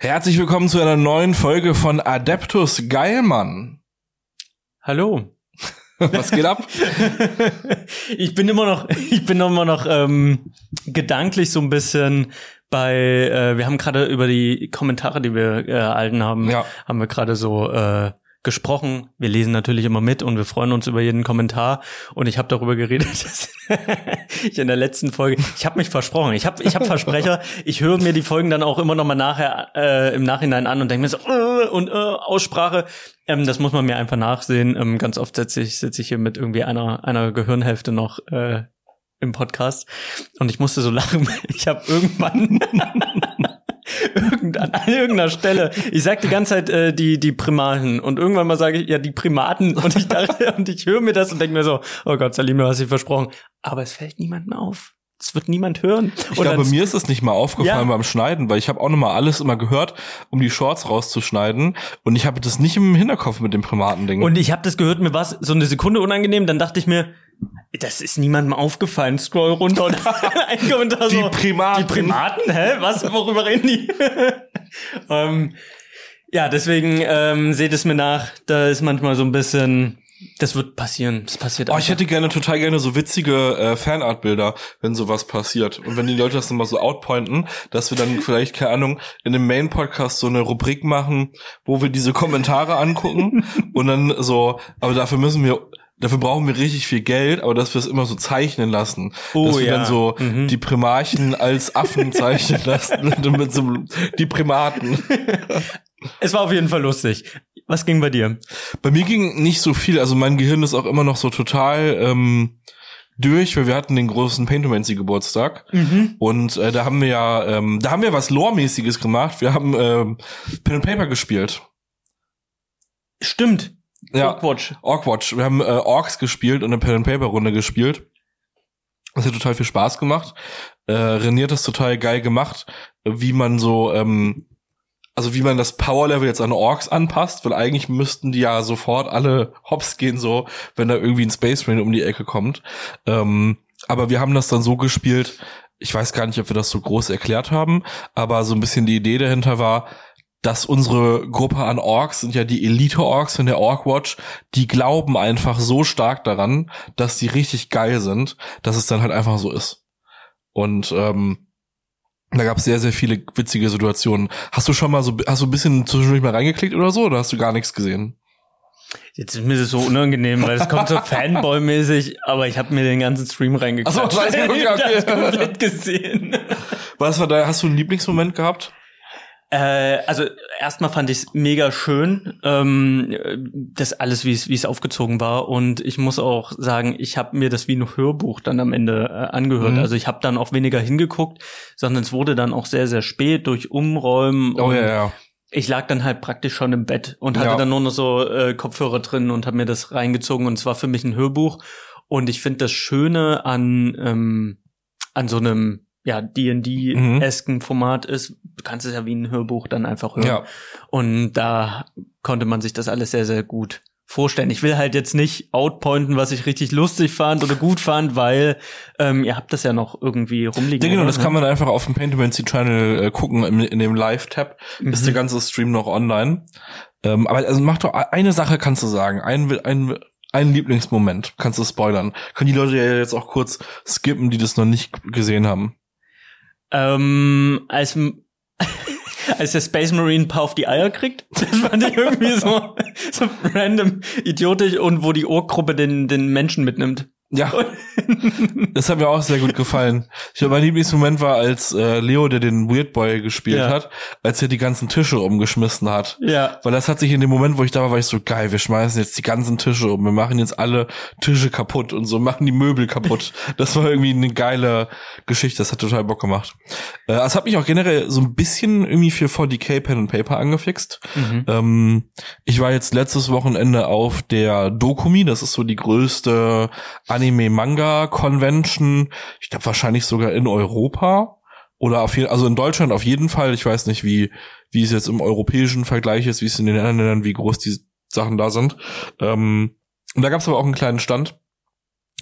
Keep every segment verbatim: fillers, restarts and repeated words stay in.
Herzlich willkommen zu einer neuen Folge von Adeptus Geilmann. Hallo. Was geht ab? Ich bin immer noch, ich bin immer noch ähm, gedanklich so ein bisschen bei, äh, wir haben gerade über die Kommentare, die wir äh, erhalten haben, ja. haben wir gerade so äh, gesprochen. Wir lesen natürlich immer mit und wir freuen uns über jeden Kommentar. Und ich habe darüber geredet, dass ich in der letzten Folge, ich habe mich versprochen, ich habe ich hab Versprecher, ich höre mir die Folgen dann auch immer noch mal nachher äh, im Nachhinein an und denke mir so, äh, und äh, Aussprache, ähm, das muss man mir einfach nachsehen. Ähm, ganz oft sitze ich, sitze ich hier mit irgendwie einer einer Gehirnhälfte noch äh, im Podcast und ich musste so lachen. Ich habe irgendwann Irgend, an irgendeiner Stelle, ich sag die ganze Zeit äh, die die Primaten und irgendwann mal sage ich ja die Primaten und ich dachte und ich höre mir das und denke mir so, oh Gott, Salim, du hast dich versprochen, aber es fällt niemandem auf. Es wird niemand hören. Ich glaube, mir ist es nicht mal aufgefallen ja. beim Schneiden, weil ich habe auch noch mal alles immer gehört, um die Shorts rauszuschneiden und ich habe das nicht im Hinterkopf mit dem Primaten-Ding. Und ich habe das gehört, mir war es so eine Sekunde unangenehm, dann dachte ich mir, das ist niemandem aufgefallen. Scroll runter und ein Kommentar so. Die Primaten. Die Primaten? Hä? Was? Worüber reden die? ähm, ja, deswegen ähm, seht es mir nach. Da ist manchmal so ein bisschen, das wird passieren. Das passiert Oh, ich hätte gerne, total gerne so witzige äh, Fanart-Bilder, wenn sowas passiert. Und wenn die Leute das dann mal so outpointen, dass wir dann vielleicht, keine Ahnung, in dem Main-Podcast so eine Rubrik machen, wo wir diese Kommentare angucken und dann so, aber dafür müssen wir Dafür brauchen wir richtig viel Geld, aber dass wir es immer so zeichnen lassen. Oh, dass wir ja. dann so mhm. die Primarchen als Affen zeichnen lassen. mit so die Primaten. Es war auf jeden Fall lustig. Was ging bei dir? Bei mir ging nicht so viel. Also mein Gehirn ist auch immer noch so total ähm, durch, weil wir hatten den großen Paintomancy Geburtstag. Mhm. Und äh, da haben wir ja, ähm, da haben wir was Lore-mäßiges gemacht. Wir haben ähm, Pen and Paper gespielt. Stimmt. Ja, Orkwatch. Orkwatch. Wir haben äh, Orks gespielt und eine Pen-and-Paper-Runde gespielt. Das hat total viel Spaß gemacht. Äh, René hat das total geil gemacht, wie man so, ähm, also wie man das Power-Level jetzt an Orks anpasst, weil eigentlich müssten die ja sofort alle hops gehen, so, wenn da irgendwie ein Space Marine um die Ecke kommt. Ähm, aber wir haben das dann so gespielt, ich weiß gar nicht, ob wir das so groß erklärt haben, aber so ein bisschen die Idee dahinter war, dass unsere Gruppe an Orks sind ja die Elite-Orks in der Orkwatch, die glauben einfach so stark daran, dass die richtig geil sind, dass es dann halt einfach so ist. Und ähm, da gab es sehr, sehr viele witzige Situationen. Hast du schon mal so, hast du ein bisschen zwischendurch mal reingeklickt oder so, oder hast du gar nichts gesehen? Jetzt ist mir das so unangenehm, weil es kommt so Fanboy-mäßig, aber ich habe mir den ganzen Stream reingeklatscht. Ach so, scheiße, okay, okay. Ich hab's komplett gesehen. Was war da, hast du einen Lieblingsmoment gehabt? Äh, also erstmal fand ich es mega schön, ähm, das alles, wie es wie es aufgezogen war. Und ich muss auch sagen, ich habe mir das wie ein Hörbuch dann am Ende äh, angehört. Mhm. Also ich habe dann auch weniger hingeguckt, sondern es wurde dann auch sehr, sehr spät durch Umräumen. Oh ja, ja. Ich lag dann halt praktisch schon im Bett und hatte ja. dann nur noch so äh, Kopfhörer drin und habe mir das reingezogen. Und es war für mich ein Hörbuch. Und ich finde das Schöne an ähm, an so einem ja, D und D-esken Format ist, du kannst es ja wie ein Hörbuch dann einfach hören. Ja. Und da konnte man sich das alles sehr, sehr gut vorstellen. Ich will halt jetzt nicht outpointen, was ich richtig lustig fand oder gut fand, weil ähm, ihr habt das ja noch irgendwie rumliegen. Ja, genau, das kann man einfach auf dem Paintomancy-Channel äh, gucken, in, in dem Live-Tab mhm. ist der ganze Stream noch online. Ähm, aber also mach doch, eine Sache kannst du sagen, ein, ein Ein Lieblingsmoment, kannst du spoilern. Können die Leute ja jetzt auch kurz skippen, die das noch nicht gesehen haben. Ähm, als, als der Space Marine ein paar auf die Eier kriegt, das fand ich irgendwie so, so random idiotisch und wo die Ork-Gruppe den, den Menschen mitnimmt. Ja, das hat mir auch sehr gut gefallen. Ich glaube, mein Lieblingsmoment war, als äh, Leo, der den Weird Boy gespielt ja. hat, als er die ganzen Tische umgeschmissen hat. Ja. Weil das hat sich in dem Moment, wo ich da war, war ich so, geil, wir schmeißen jetzt die ganzen Tische um, wir machen jetzt alle Tische kaputt und so, machen die Möbel kaputt. Das war irgendwie eine geile Geschichte, das hat total Bock gemacht. Äh, es hat mich auch generell so ein bisschen irgendwie für forty K Pen and Paper angefixt. Mhm. Ähm, ich war jetzt letztes Wochenende auf der Dokumi, das ist so die größte Anime-Manga-Convention, ich glaube wahrscheinlich sogar in Europa oder auf jeden, also in Deutschland auf jeden Fall. Ich weiß nicht, wie wie es jetzt im europäischen Vergleich ist, wie es in den anderen Ländern, wie groß die Sachen da sind. Ähm, und da gab es aber auch einen kleinen Stand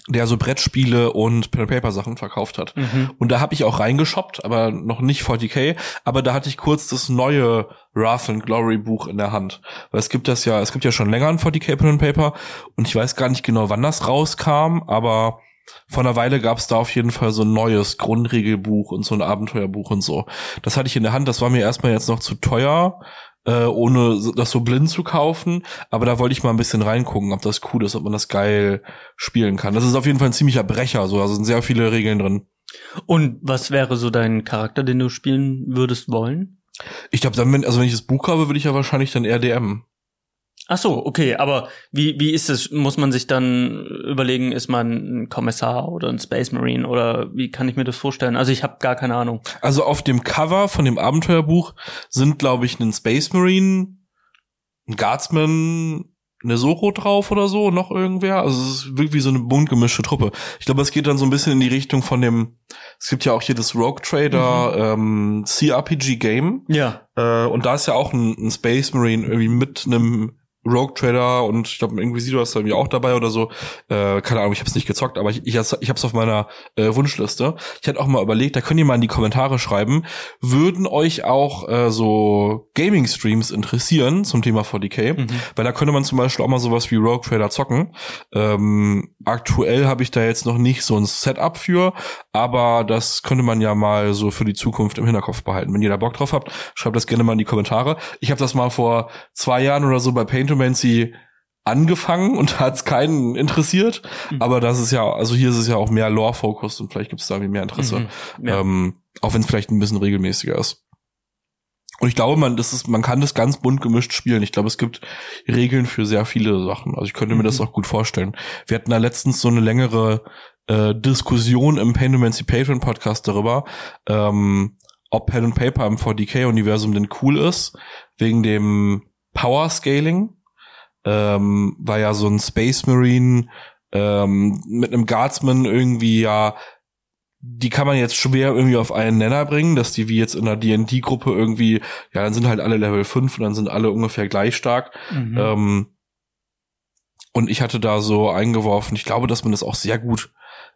der so Brettspiele und Pen-and-Paper-Sachen verkauft hat. Mhm. Und da habe ich auch reingeshoppt, aber noch nicht forty K. Aber da hatte ich kurz das neue Wrath and Glory Buch in der Hand. Weil es gibt das ja, es gibt ja schon länger ein forty K Pen-and-Paper. Und ich weiß gar nicht genau, wann das rauskam, aber vor einer Weile gab es da auf jeden Fall so ein neues Grundregelbuch und so ein Abenteuerbuch und so. Das hatte ich in der Hand, das war mir erstmal jetzt noch zu teuer, äh, ohne das so blind zu kaufen. Aber da wollte ich mal ein bisschen reingucken, ob das cool ist, ob man das geil spielen kann. Das ist auf jeden Fall ein ziemlicher Brecher, so, also sind sehr viele Regeln drin. Und was wäre so dein Charakter, den du spielen würdest wollen? Ich glaube, dann, wenn, also wenn ich das Buch habe, würde ich ja wahrscheinlich dann eher D M. Ach so, okay, aber wie wie ist es? Muss man sich dann überlegen, ist man ein Kommissar oder ein Space Marine oder wie kann ich mir das vorstellen? Also ich habe gar keine Ahnung. Also auf dem Cover von dem Abenteuerbuch sind, glaube ich, ein Space Marine, ein Guardsman, eine Soro drauf oder so, noch irgendwer. Also es ist wirklich so eine bunt gemischte Truppe. Ich glaube, es geht dann so ein bisschen in die Richtung von dem, es gibt ja auch hier das Rogue Trader mhm. ähm, C R P G Game. Ja. Äh, und da ist ja auch ein, ein Space Marine irgendwie mit einem Rogue Trader und ich glaube, Inquisitor ist da irgendwie auch dabei oder so. Äh, keine Ahnung, ich habe es nicht gezockt, aber ich, ich, ich habe es auf meiner äh, Wunschliste. Ich hätte auch mal überlegt, da könnt ihr mal in die Kommentare schreiben, würden euch auch äh, so Gaming-Streams interessieren zum Thema forty K? Mhm. Weil da könnte man zum Beispiel auch mal sowas wie Rogue Trader zocken. Ähm, aktuell habe ich da jetzt noch nicht so ein Setup für, aber das könnte man ja mal so für die Zukunft im Hinterkopf behalten. Wenn ihr da Bock drauf habt, schreibt das gerne mal in die Kommentare. Ich habe das mal vor zwei Jahren oder so bei Paint angefangen und hat es keinen interessiert, mhm. aber das ist ja, also hier ist es ja auch mehr Lore-Fokus und vielleicht gibt es da irgendwie mehr Interesse, mhm. ja. ähm, auch wenn es vielleicht ein bisschen regelmäßiger ist. Und ich glaube, man, das ist, man kann das ganz bunt gemischt spielen. Ich glaube, es gibt Regeln für sehr viele Sachen. Also ich könnte mhm. mir das auch gut vorstellen. Wir hatten da letztens so eine längere äh, Diskussion im Paintomancy Patreon Podcast darüber, ähm, ob Pen and Paper im forty K Universum denn cool ist, wegen dem Power Scaling. Ähm, war ja so ein Space Marine ähm, mit einem Guardsman irgendwie ja, die kann man jetzt schwer irgendwie auf einen Nenner bringen, dass die wie jetzt in einer D und D-Gruppe irgendwie, ja, dann sind halt alle Level fünf und dann sind alle ungefähr gleich stark. Mhm. Ähm, und ich hatte da so eingeworfen, ich glaube, dass man das auch sehr gut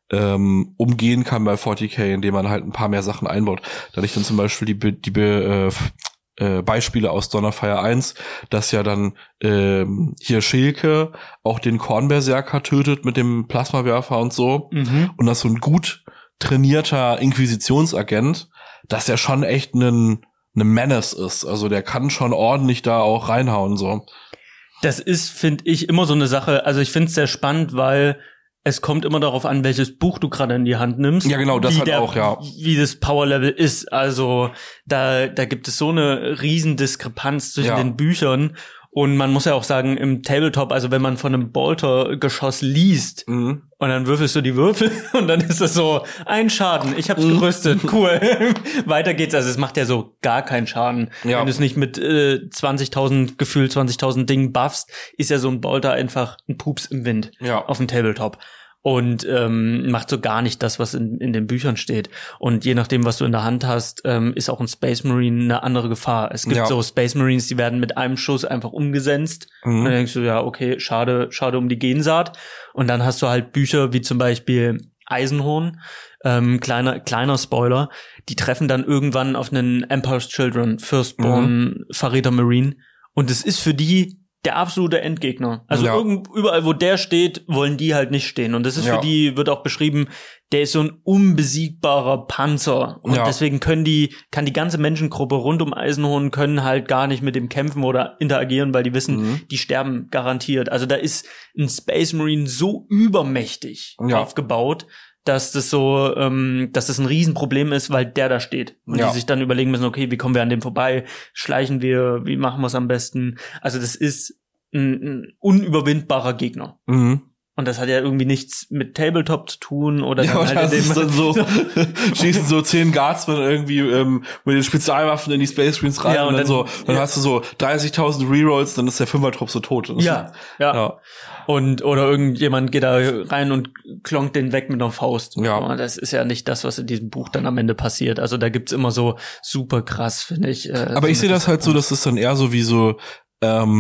ähm, umgehen kann bei forty K, indem man halt ein paar mehr Sachen einbaut. Da hatte ich dann zum Beispiel die, die äh, Äh, Beispiele aus Donnerfire eins, dass ja dann ähm, hier Schilke auch den Kornberserker tötet mit dem Plasmawerfer und so. Mhm. Und dass so ein gut trainierter Inquisitionsagent, dass er schon echt ein eine Menace ist. Also der kann schon ordentlich da auch reinhauen so. Das ist, finde ich, immer so eine Sache. Also ich finde es sehr spannend, weil es kommt immer darauf an, welches Buch du gerade in die Hand nimmst. Ja, genau, das halt der, auch, ja. Wie das Power-Level ist. Also da da gibt es so eine Riesendiskrepanz zwischen ja. den Büchern. Und man muss ja auch sagen, im Tabletop, also wenn man von einem Bolter-Geschoss liest mhm. und dann würfelst du die Würfel und dann ist das so, ein Schaden, ich hab's mhm. gerüstet, cool. Weiter geht's, also es macht ja so gar keinen Schaden. Ja. Wenn du es nicht mit äh, zwanzigtausend, gefühlt zwanzigtausend Dingen buffst, ist ja so ein Bolter einfach ein Pups im Wind ja. auf dem Tabletop. Und ähm, macht so gar nicht das, was in, in den Büchern steht. Und je nachdem, was du in der Hand hast, ähm, ist auch ein Space Marine eine andere Gefahr. Es gibt ja. so Space Marines, die werden mit einem Schuss einfach umgesenzt. Mhm. Und dann denkst du, ja, okay, schade, schade um die Gensaat. Und dann hast du halt Bücher wie zum Beispiel Eisenhorn, ähm, kleiner kleiner Spoiler, die treffen dann irgendwann auf einen Empire's Children, Firstborn, mhm. Verräter Marine. Und es ist für die der absolute Endgegner. Also ja. irgend, überall, wo der steht, wollen die halt nicht stehen. Und das ist ja. für die, wird auch beschrieben, der ist so ein unbesiegbarer Panzer. Und ja. deswegen können die, kann die ganze Menschengruppe rund um Eisenhorn können halt gar nicht mit dem kämpfen oder interagieren, weil die wissen, mhm. die sterben garantiert. Also da ist ein Space Marine so übermächtig ja. aufgebaut, dass das so, ähm, dass das ein Riesenproblem ist, weil der da steht. Und ja. die sich dann überlegen müssen, okay, wie kommen wir an dem vorbei? Schleichen wir? Wie machen wir es am besten? Also das ist ein, ein unüberwindbarer Gegner. Mhm. Und das hat ja irgendwie nichts mit Tabletop zu tun oder ja, dann halt das ist dann so, schießen so zehn Guardsmen irgendwie ähm, mit den Spezialwaffen in die Space Marines rein ja, und, und dann, dann so, dann ja. hast du so dreißigtausend Rerolls, dann ist der Fünfertrupp so tot. Ja, ja, ja. Und, oder irgendjemand geht da rein und klonkt den weg mit einer Faust. Ja. Das ist ja nicht das, was in diesem Buch dann am Ende passiert. Also da gibt's immer so super krass, finde ich. Äh, Aber so ich sehe das halt so, dass es dann eher so wie so, ähm,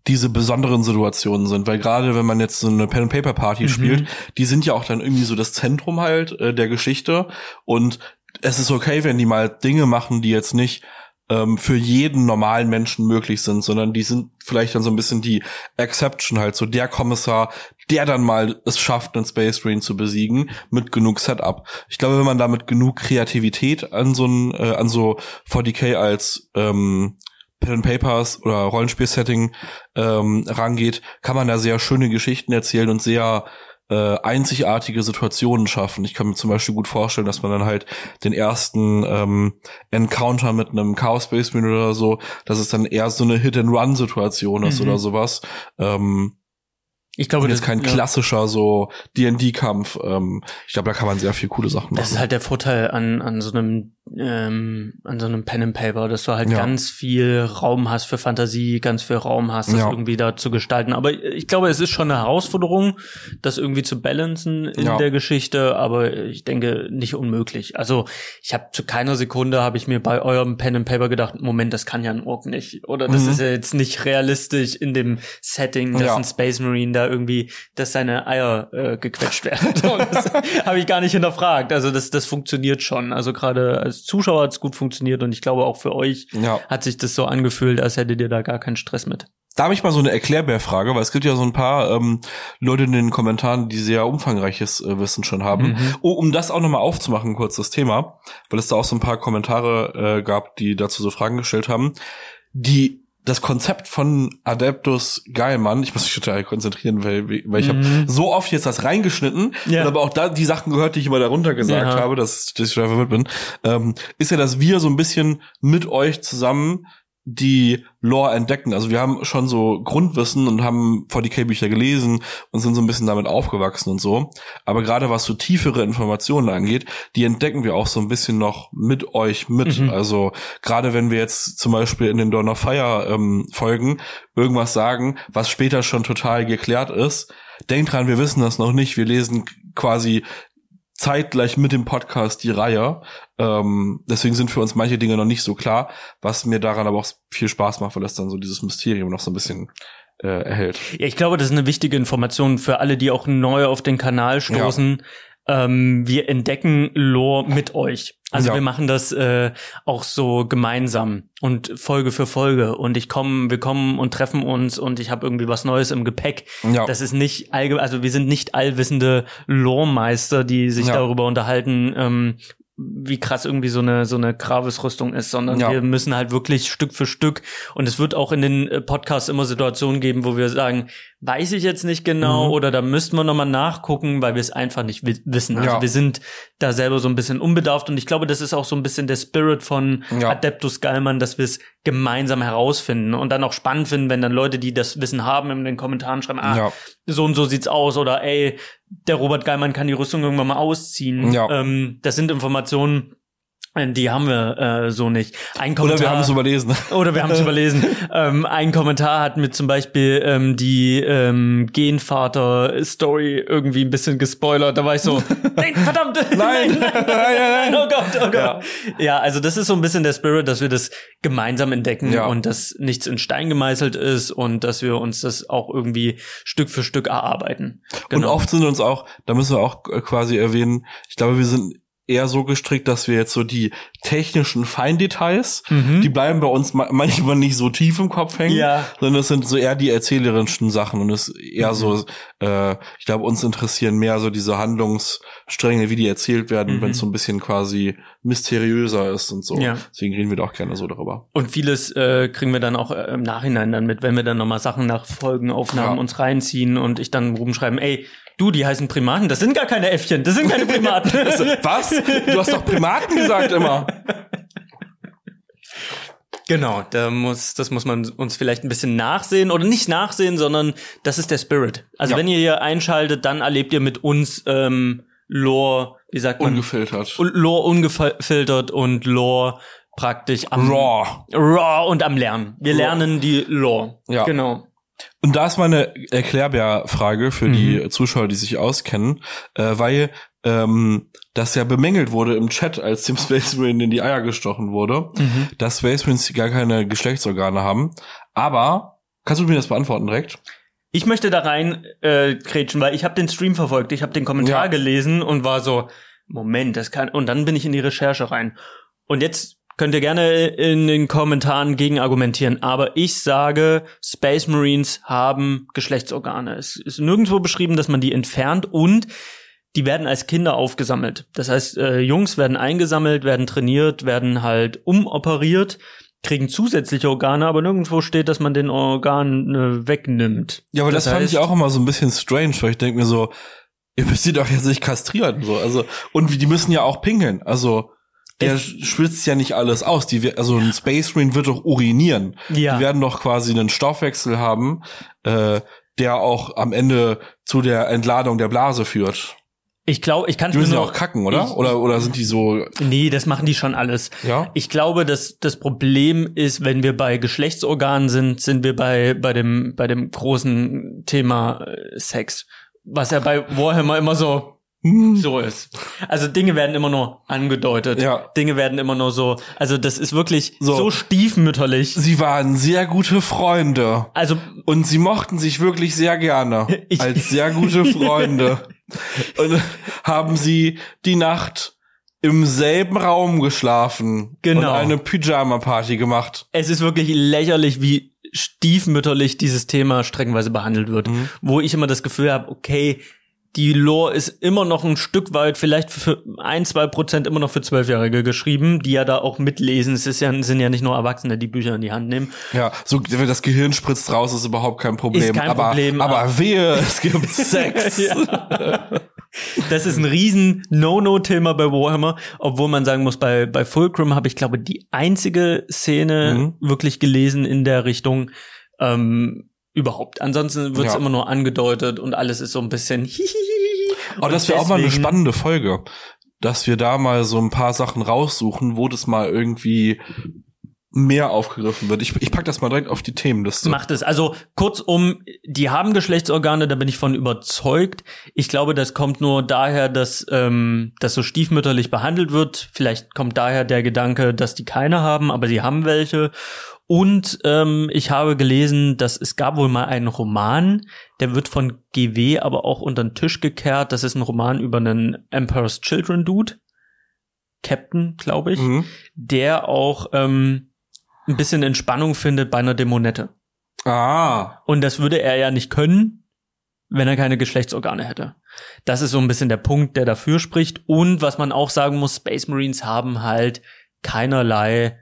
diese besonderen Situationen sind, weil gerade wenn man jetzt so eine Pen-and-Paper-Party mhm. spielt, die sind ja auch dann irgendwie so das Zentrum halt äh, der Geschichte und es ist okay, wenn die mal Dinge machen, die jetzt nicht ähm, für jeden normalen Menschen möglich sind, sondern die sind vielleicht dann so ein bisschen die Exception halt, so der Kommissar, der dann mal es schafft, einen Space Marine zu besiegen, mit genug Setup. Ich glaube, wenn man da mit genug Kreativität an so ein, äh, an so forty K als ähm, Pen and Papers oder Rollenspiel-Setting ähm, rangeht, kann man da sehr schöne Geschichten erzählen und sehr äh, einzigartige Situationen schaffen. Ich kann mir zum Beispiel gut vorstellen, dass man dann halt den ersten ähm, Encounter mit einem Chaos Space Marine oder so, dass es dann eher so eine Hit-and-Run-Situation ist mhm. oder sowas. Ähm, Ich glaube, und jetzt das, kein ja. klassischer so D and D-Kampf. Ähm, ich glaube, da kann man sehr viel coole Sachen machen. Das ist halt der Vorteil an an so einem ähm, an so einem Pen and Paper, dass du halt ja. ganz viel Raum hast für Fantasie, ganz viel Raum hast, das ja. irgendwie da zu gestalten. Aber ich glaube, es ist schon eine Herausforderung, das irgendwie zu balancen in ja. der Geschichte. Aber ich denke, nicht unmöglich. Also ich habe zu keiner Sekunde habe ich mir bei eurem Pen and Paper gedacht, Moment, das kann ja ein Ork nicht. Oder das mhm. ist ja jetzt nicht realistisch in dem Setting, dass ja. ein Space Marine da irgendwie, dass seine Eier äh, gequetscht werden. Das habe ich gar nicht hinterfragt. Also das das funktioniert schon. Also gerade als Zuschauer hat es gut funktioniert und ich glaube auch für euch ja. hat sich das so angefühlt, als hättet ihr da gar keinen Stress mit. Da habe ich mal so eine Erklärbärfrage, weil es gibt ja so ein paar ähm, Leute in den Kommentaren, die sehr umfangreiches äh, Wissen schon haben. Mhm. Oh, um das auch nochmal aufzumachen, kurz das Thema, weil es da auch so ein paar Kommentare äh, gab, die dazu so Fragen gestellt haben. Die Das Konzept von Adeptus Geilmann, ich muss mich total konzentrieren, weil, weil ich mhm. habe so oft jetzt das reingeschnitten ja. und aber auch da die Sachen gehört, die ich immer darunter gesagt ja. habe, dass, dass ich da verwirrt bin, ähm, ist ja, dass wir so ein bisschen mit euch zusammen die Lore entdecken. Also wir haben schon so Grundwissen und haben forty K-Bücher gelesen und sind so ein bisschen damit aufgewachsen und so. Aber gerade was so tiefere Informationen angeht, die entdecken wir auch so ein bisschen noch mit euch mit. Mhm. Also gerade wenn wir jetzt zum Beispiel in den Dawn of Fire ähm, Folgen irgendwas sagen, was später schon total geklärt ist, denkt dran, wir wissen das noch nicht. Wir lesen quasi zeitgleich mit dem Podcast die Reihe. Ähm, deswegen sind für uns manche Dinge noch nicht so klar, was mir daran aber auch viel Spaß macht, weil das dann so dieses Mysterium noch so ein bisschen äh, erhält. Ja, ich glaube, das ist eine wichtige Information für alle, die auch neu auf den Kanal stoßen. Ja. Ähm, wir entdecken Lore mit euch. Also ja. wir machen das äh, auch so gemeinsam und Folge für Folge. Und ich komme, wir kommen und treffen uns und ich habe irgendwie was Neues im Gepäck. Ja. Das ist nicht allgemein, also wir sind nicht allwissende Lore-Meister, die sich ja. darüber unterhalten, ähm, wie krass irgendwie so eine so eine Gravis-Rüstung ist, sondern ja. wir müssen halt wirklich Stück für Stück, und es wird auch in den Podcasts immer Situationen geben, wo wir sagen, weiß ich jetzt nicht genau, mhm. oder da müssten wir nochmal nachgucken, weil wir es einfach nicht wi- wissen. Also ja. wir sind da selber so ein bisschen unbedarft, und ich glaube, das ist auch so ein bisschen der Spirit von ja. Adeptus Geilmann, dass wir es gemeinsam herausfinden und dann auch spannend finden, wenn dann Leute, die das Wissen haben, in den Kommentaren schreiben, ah, ja. so und so sieht's aus, oder ey, der Robert Geilmann kann die Rüstung irgendwann mal ausziehen. Ja. Ähm, das sind Informationen, die haben wir äh, so nicht. Ein Kommentar, oder wir haben es überlesen. Oder wir haben es überlesen. Ähm, ein Kommentar hat mir zum Beispiel ähm, die ähm, Genvater-Story irgendwie ein bisschen gespoilert. Da war ich so, nein, verdammt! Nein, nein, nein, nein, nein. Oh Gott, oh Gott. Ja. ja, also das ist so ein bisschen der Spirit, dass wir das gemeinsam entdecken ja. und dass nichts in Stein gemeißelt ist und dass wir uns das auch irgendwie Stück für Stück erarbeiten. Genau. Und oft sind uns auch, da müssen wir auch quasi erwähnen, ich glaube, wir sind eher so gestrickt, dass wir jetzt so die technischen Feindetails, mhm. die bleiben bei uns ma- manchmal nicht so tief im Kopf hängen, ja. sondern es sind so eher die erzählerischen Sachen, und es ist eher mhm. so, äh, ich glaube, uns interessieren mehr so diese Handlungsstränge, wie die erzählt werden, mhm. wenn es so ein bisschen quasi mysteriöser ist und so. Ja. Deswegen reden wir da auch gerne so darüber. Und vieles äh, kriegen wir dann auch äh, im Nachhinein dann mit, wenn wir dann nochmal Sachen nach Folgenaufnahmen ja. uns reinziehen und ich dann rumschreiben, ey, du, die heißen Primaten, das sind gar keine Äffchen, das sind keine Primaten. Was? Du hast doch Primaten gesagt immer. Genau, da muss, das muss man uns vielleicht ein bisschen nachsehen, oder nicht nachsehen, sondern das ist der Spirit. Also ja. wenn ihr hier einschaltet, dann erlebt ihr mit uns ähm, Lore, wie sagt man? Ungefiltert. Lore ungefiltert und Lore praktisch am Raw. Raw und am Lernen. Wir Raw. lernen die Lore. Ja. Genau. Und da ist meine Erklärbär-Frage für mhm. die Zuschauer, die sich auskennen, äh, weil ähm, das ja bemängelt wurde im Chat, als dem Space Marine in die Eier gestochen wurde, mhm. dass Space Marines gar keine Geschlechtsorgane haben. Aber Kannst du mir das beantworten direkt? Ich möchte da rein äh, kretschen, weil ich habe den Stream verfolgt, ich habe den Kommentar ja. gelesen und war so, Moment, das kann, und dann bin ich in die Recherche rein. Und jetzt könnt ihr gerne in den Kommentaren gegenargumentieren, aber ich sage, Space Marines haben Geschlechtsorgane. Es ist nirgendwo beschrieben, dass man die entfernt, und die werden als Kinder aufgesammelt. Das heißt, äh, Jungs werden eingesammelt, werden trainiert, werden halt umoperiert, kriegen zusätzliche Organe, aber nirgendwo steht, dass man den Organ äh, wegnimmt. Ja, aber das, das heißt, fand ich auch immer so ein bisschen strange, weil ich denke mir so, ihr müsst die doch jetzt nicht kastrieren, so. Also, und die müssen ja auch pinkeln. Also, der schwitzt ja nicht alles aus. Die, also ein Space Marine wird doch urinieren. Ja. Die werden doch quasi einen Stoffwechsel haben, äh, der auch am Ende zu der Entladung der Blase führt. Ich glaube, ich kann Die müssen ja auch kacken, oder? Ich, oder oder sind die so? Nee, das machen die schon alles. Ja. Ich glaube, dass das Problem ist, wenn wir bei Geschlechtsorganen sind, sind wir bei bei dem bei dem großen Thema äh, Sex, was ja bei Warhammer immer so so ist. Also Dinge werden immer nur angedeutet. Ja. Dinge werden immer nur so, also das ist wirklich so, so stiefmütterlich. Sie waren sehr gute Freunde. Also und sie mochten sich wirklich sehr gerne ich, als sehr gute Freunde. Und haben sie die Nacht im selben Raum geschlafen. Genau. Und eine Pyjama-Party gemacht. Es ist wirklich lächerlich, wie stiefmütterlich dieses Thema streckenweise behandelt wird. Mhm. Wo ich immer das Gefühl habe, okay, die Lore ist immer noch ein Stück weit, vielleicht für ein, zwei Prozent immer noch für Zwölfjährige geschrieben, die ja da auch mitlesen. Es ist ja, sind ja nicht nur Erwachsene, die Bücher in die Hand nehmen. Ja, so das Gehirn spritzt raus, ist überhaupt kein Problem. Ist kein aber, Problem. Aber, aber wehe, es gibt Sex. Ja. Das ist ein riesen No-No-Thema bei Warhammer, obwohl man sagen muss, bei bei Fulcrum habe ich, glaube die einzige Szene mhm. wirklich gelesen in der Richtung. Ähm, Überhaupt. Ansonsten wird's ja. immer nur angedeutet und alles ist so ein bisschen hihihihi. Aber das wäre auch mal eine spannende Folge, dass wir da mal so ein paar Sachen raussuchen, wo das mal irgendwie mehr aufgegriffen wird. Ich, ich pack das mal direkt auf die Themenliste. Macht es. Also kurzum, die haben Geschlechtsorgane, da bin ich von überzeugt. Ich glaube, das kommt nur daher, dass ähm, das so stiefmütterlich behandelt wird. Vielleicht kommt daher der Gedanke, dass die keine haben, aber sie haben welche. Und ähm, ich habe gelesen, dass es gab wohl mal einen Roman, der wird von G W aber auch unter den Tisch gekehrt. Das ist ein Roman über einen Emperor's Children Dude, Captain, glaube ich, mhm. der auch ähm, ein bisschen Entspannung findet bei einer Dämonette. Ah. Und das würde er ja nicht können, wenn er keine Geschlechtsorgane hätte. Das ist so ein bisschen der Punkt, der dafür spricht. Und was man auch sagen muss, Space Marines haben halt keinerlei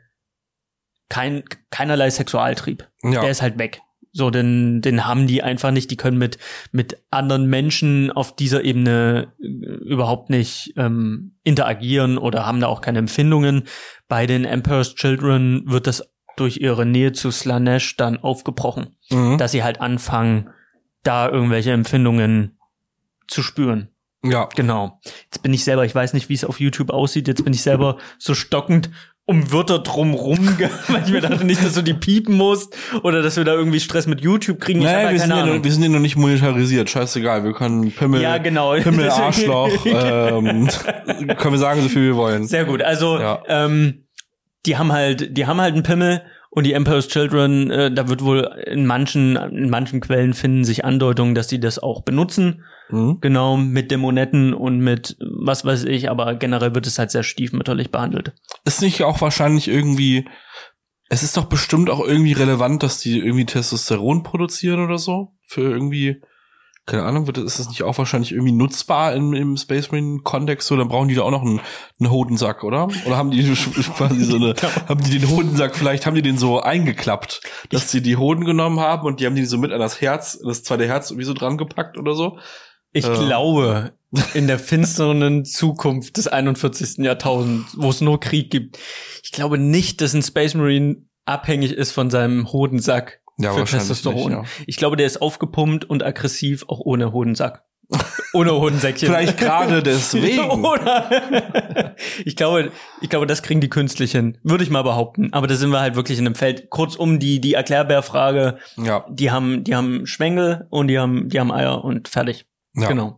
kein keinerlei Sexualtrieb. Ja. Der ist halt weg. So, den den haben die einfach nicht. Die können mit mit anderen Menschen auf dieser Ebene überhaupt nicht ähm, interagieren oder haben da auch keine Empfindungen. Bei den Emperor's Children wird das durch ihre Nähe zu Slaanesh dann aufgebrochen, mhm. dass sie halt anfangen, da irgendwelche Empfindungen zu spüren. Ja. Genau. Jetzt bin ich selber, ich weiß nicht, wie es auf YouTube aussieht, jetzt bin ich selber so stockend um Wörter drumrum, weil ich mir dachte nicht, dass du die piepen musst oder dass wir da irgendwie Stress mit YouTube kriegen. Naja, wir, sind ja noch, wir sind ja noch nicht monetarisiert, scheißegal, wir können Pimmel, ja, genau. Pimmel, Arschloch, ähm, können wir sagen, so viel wir wollen. Sehr gut, also ja. ähm, die haben halt, die haben halt einen Pimmel und die Emperor's Children, äh, da wird wohl in manchen, in manchen Quellen finden sich Andeutungen, dass die das auch benutzen. Mhm. Genau, mit Dämonetten und mit was weiß ich, aber generell wird es halt sehr stiefmütterlich behandelt. Ist nicht auch wahrscheinlich irgendwie, es ist doch bestimmt auch irgendwie relevant, dass die irgendwie Testosteron produzieren oder so? Für irgendwie, keine Ahnung, wird, ist das nicht auch wahrscheinlich irgendwie nutzbar im, im Space Marine Kontext so? Dann brauchen die da auch noch einen, einen Hodensack, oder? Oder haben die quasi so eine, haben die den Hodensack, vielleicht haben die den so eingeklappt, dass sie die Hoden genommen haben und die haben die so mit an das Herz, das zweite Herz irgendwie so dran gepackt oder so? Ich äh. glaube, in der finsteren Zukunft des einundvierzigsten Jahrtausends, wo es nur Krieg gibt, ich glaube nicht, dass ein Space Marine abhängig ist von seinem Hodensack ja, für Testosteron. Nicht, ja. Ich glaube, der ist aufgepumpt und aggressiv, auch ohne Hodensack. Ohne Hodensäckchen. Vielleicht gerade deswegen. Oder ich glaube, ich glaube, das kriegen die künstlich hin. Würde ich mal behaupten. Aber da sind wir halt wirklich in einem Feld. Kurzum, die, die Erklärbär-Frage. Ja. Die haben, die haben Schwengel und die haben, die haben Eier und fertig. Ja. Genau.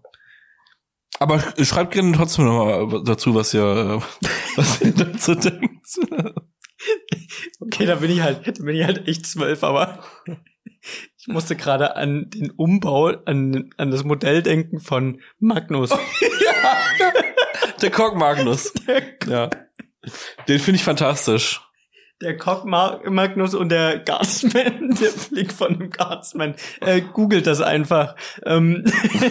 Aber schreibt gerne trotzdem noch mal dazu, was ihr, was ihr dazu denkt. Okay, da bin ich halt, da bin ich halt echt zwölf, aber ich musste gerade an den Umbau, an, an das Modell denken von Magnus. Ja, der Cock Magnus. Ja. Den finde ich fantastisch. Der Cock Magnus und der Guardsman, der Blick von dem Guardsman. Äh, googelt das einfach. Ähm.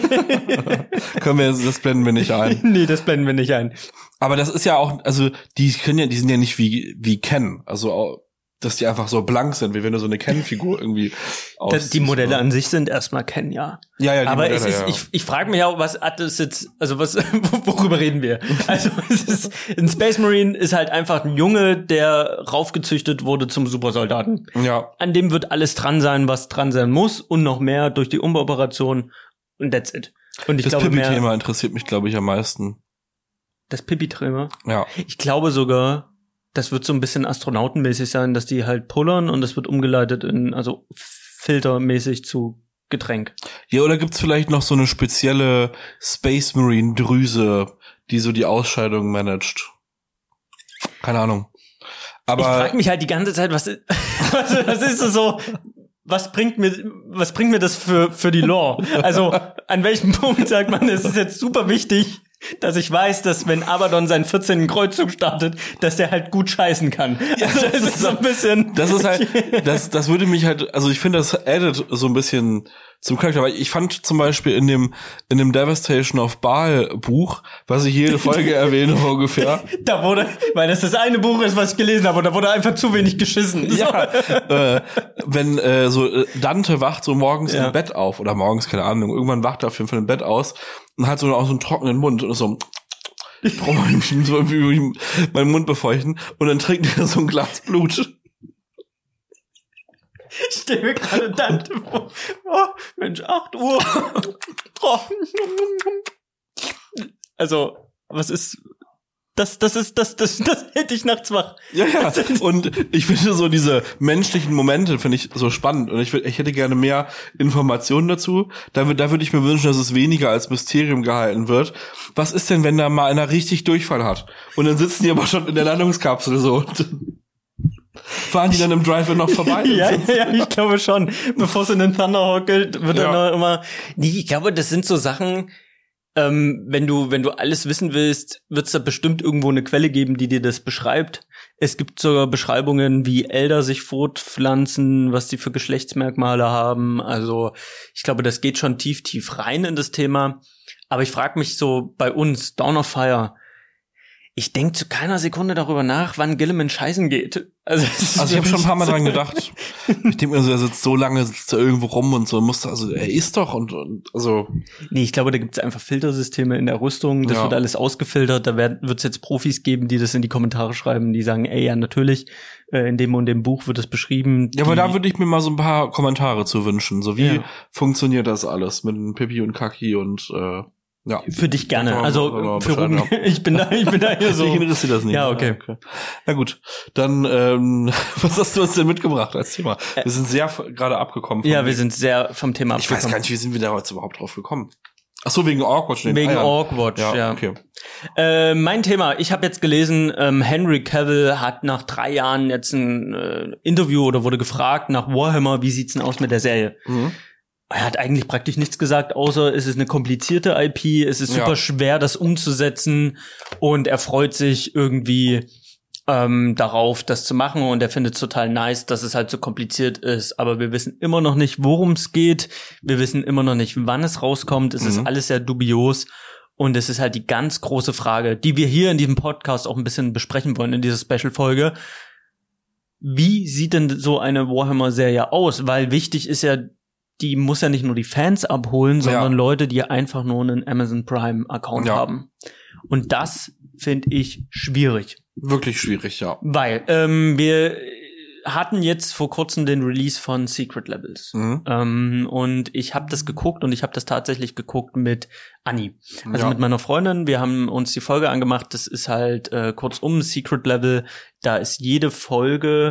Können wir, das blenden wir nicht ein. Nee, das blenden wir nicht ein. Aber das ist ja auch, also die können ja, die sind ja nicht wie wie Ken, also auch, dass die einfach so blank sind, wie wenn du so eine Ken-Figur irgendwie aussiehst. Die Modelle an sich sind erstmal Ken, ja. Ja, ja, die aber Modelle, es ist, ja. ich, ich frage mich auch, was hat das jetzt, also was, worüber reden wir? Also es ist, ein Space Marine ist halt einfach ein Junge, der raufgezüchtet wurde zum Supersoldaten. Ja. An dem wird alles dran sein, was dran sein muss und noch mehr durch die Umbauoperation und that's it. Und ich das glaube, mehr, Pippi-Thema interessiert mich, glaube ich, am meisten. Das Pippi-Thema? Ja. Ich glaube sogar, das wird so ein bisschen astronautenmäßig sein, dass die halt pullern und das wird umgeleitet in, also filtermäßig zu Getränk. Ja, oder gibt's vielleicht noch so eine spezielle Space Marine Drüse, die so die Ausscheidung managt? Keine Ahnung. Aber ich frage mich halt die ganze Zeit, was, was, was ist das so? Was bringt mir, was bringt mir das für, für die Lore? Also, an welchem Punkt sagt man, es ist jetzt super wichtig, dass ich weiß, dass wenn Abaddon seinen vierzehnten Kreuzzug startet, dass der halt gut scheißen kann. Ja, also, das ist so ein bisschen. Das ist halt, das, das würde mich halt, also ich finde, das addet so ein bisschen zum Charakter, weil ich fand zum Beispiel in dem, in dem Devastation of Baal Buch, was ich jede Folge erwähne ungefähr. Da wurde, weil das das eine Buch ist, was ich gelesen habe, und da wurde einfach zu wenig geschissen. Ja, äh, wenn äh, so äh, Dante wacht so morgens ja. im Bett auf, oder morgens, keine Ahnung, irgendwann wacht er auf jeden Fall im Bett aus und hat so auch so einen trockenen Mund und so, ich brauche mal so meinen Mund befeuchten und dann trinkt er so ein Glas Blut. Ich stelle mir gerade Dante vor. Oh, Mensch, acht Uhr. Oh. Also, was ist... Das, das ist, das, das, das hätte ich nachts wach. Ja, ja. Und ich finde so diese menschlichen Momente finde ich so spannend. Und ich, ich hätte gerne mehr Informationen dazu. Da, da würde ich mir wünschen, dass es weniger als Mysterium gehalten wird. Was ist denn, wenn da mal einer richtig Durchfall hat? Und dann sitzen die aber schon in der Landungskapsel so. Fahren die dann im Drive-In noch vorbei? ja, ja, ich glaube schon. Bevor es in den Thunderhawk geht, wird ja. dann noch immer... Nee, ich glaube, das sind so Sachen... Ähm, wenn du, wenn du alles wissen willst, wird es da bestimmt irgendwo eine Quelle geben, die dir das beschreibt. Es gibt sogar Beschreibungen, wie Elder sich fortpflanzen, was die für Geschlechtsmerkmale haben. Also ich glaube, das geht schon tief, tief rein in das Thema. Aber ich frage mich so bei uns, Dawn of Fire, ich denke zu keiner Sekunde darüber nach, wann Guilliman scheißen geht. Also, also ich habe schon ein paar Mal dran gedacht. Ich denke mir so, er sitzt so lange, sitzt er irgendwo rum und so, muss, also er isst doch und, und also. Nee, ich glaube, da gibt's einfach Filtersysteme in der Rüstung, das ja. wird alles ausgefiltert, da wird es jetzt Profis geben, die das in die Kommentare schreiben, die sagen, ey, ja, natürlich, äh, in dem und dem Buch wird das beschrieben. Ja, aber da würde ich mir mal so ein paar Kommentare zu wünschen, so wie ja. funktioniert das alles mit Pippi und Kaki und äh ja. Für dich gerne. Also für Ruben, ich bin da, ich bin da hier so. Ich interessiere das nicht. Ja, okay. okay. Na gut, dann ähm, was hast du uns denn mitgebracht als Thema? Wir sind sehr gerade abgekommen. Ja, wir sind sehr vom Thema abgekommen. Ich weiß gar nicht, wie sind wir da jetzt überhaupt drauf gekommen? Ach so, wegen Orkwatch. Wegen Eiern. Orkwatch, ja. ja. Okay. Äh, mein Thema, ich habe jetzt gelesen, ähm, Henry Cavill hat nach drei Jahren jetzt ein äh, Interview oder wurde gefragt nach Warhammer, wie sieht's denn aus mit der Serie? Mhm. Er hat eigentlich praktisch nichts gesagt, außer es ist eine komplizierte I P, es ist super ja. schwer, das umzusetzen und er freut sich irgendwie ähm, darauf, das zu machen und er findet es total nice, dass es halt so kompliziert ist, aber wir wissen immer noch nicht, worum es geht, wir wissen immer noch nicht, wann es rauskommt, es mhm. ist alles sehr dubios und es ist halt die ganz große Frage, die wir hier in diesem Podcast auch ein bisschen besprechen wollen, in dieser Special-Folge. Wie sieht denn so eine Warhammer-Serie aus? Weil wichtig ist ja, die muss ja nicht nur die Fans abholen, sondern ja. Leute, die einfach nur einen Amazon Prime-Account ja. haben. Und das finde ich schwierig. Wirklich schwierig, ja. Weil ähm, wir hatten jetzt vor kurzem den Release von Secret Levels. Mhm. Ähm, und ich habe das geguckt und ich habe das tatsächlich geguckt mit Anni. Also ja. mit meiner Freundin. Wir haben uns die Folge angemacht. Das ist halt äh, kurzum Secret Level. Da ist jede Folge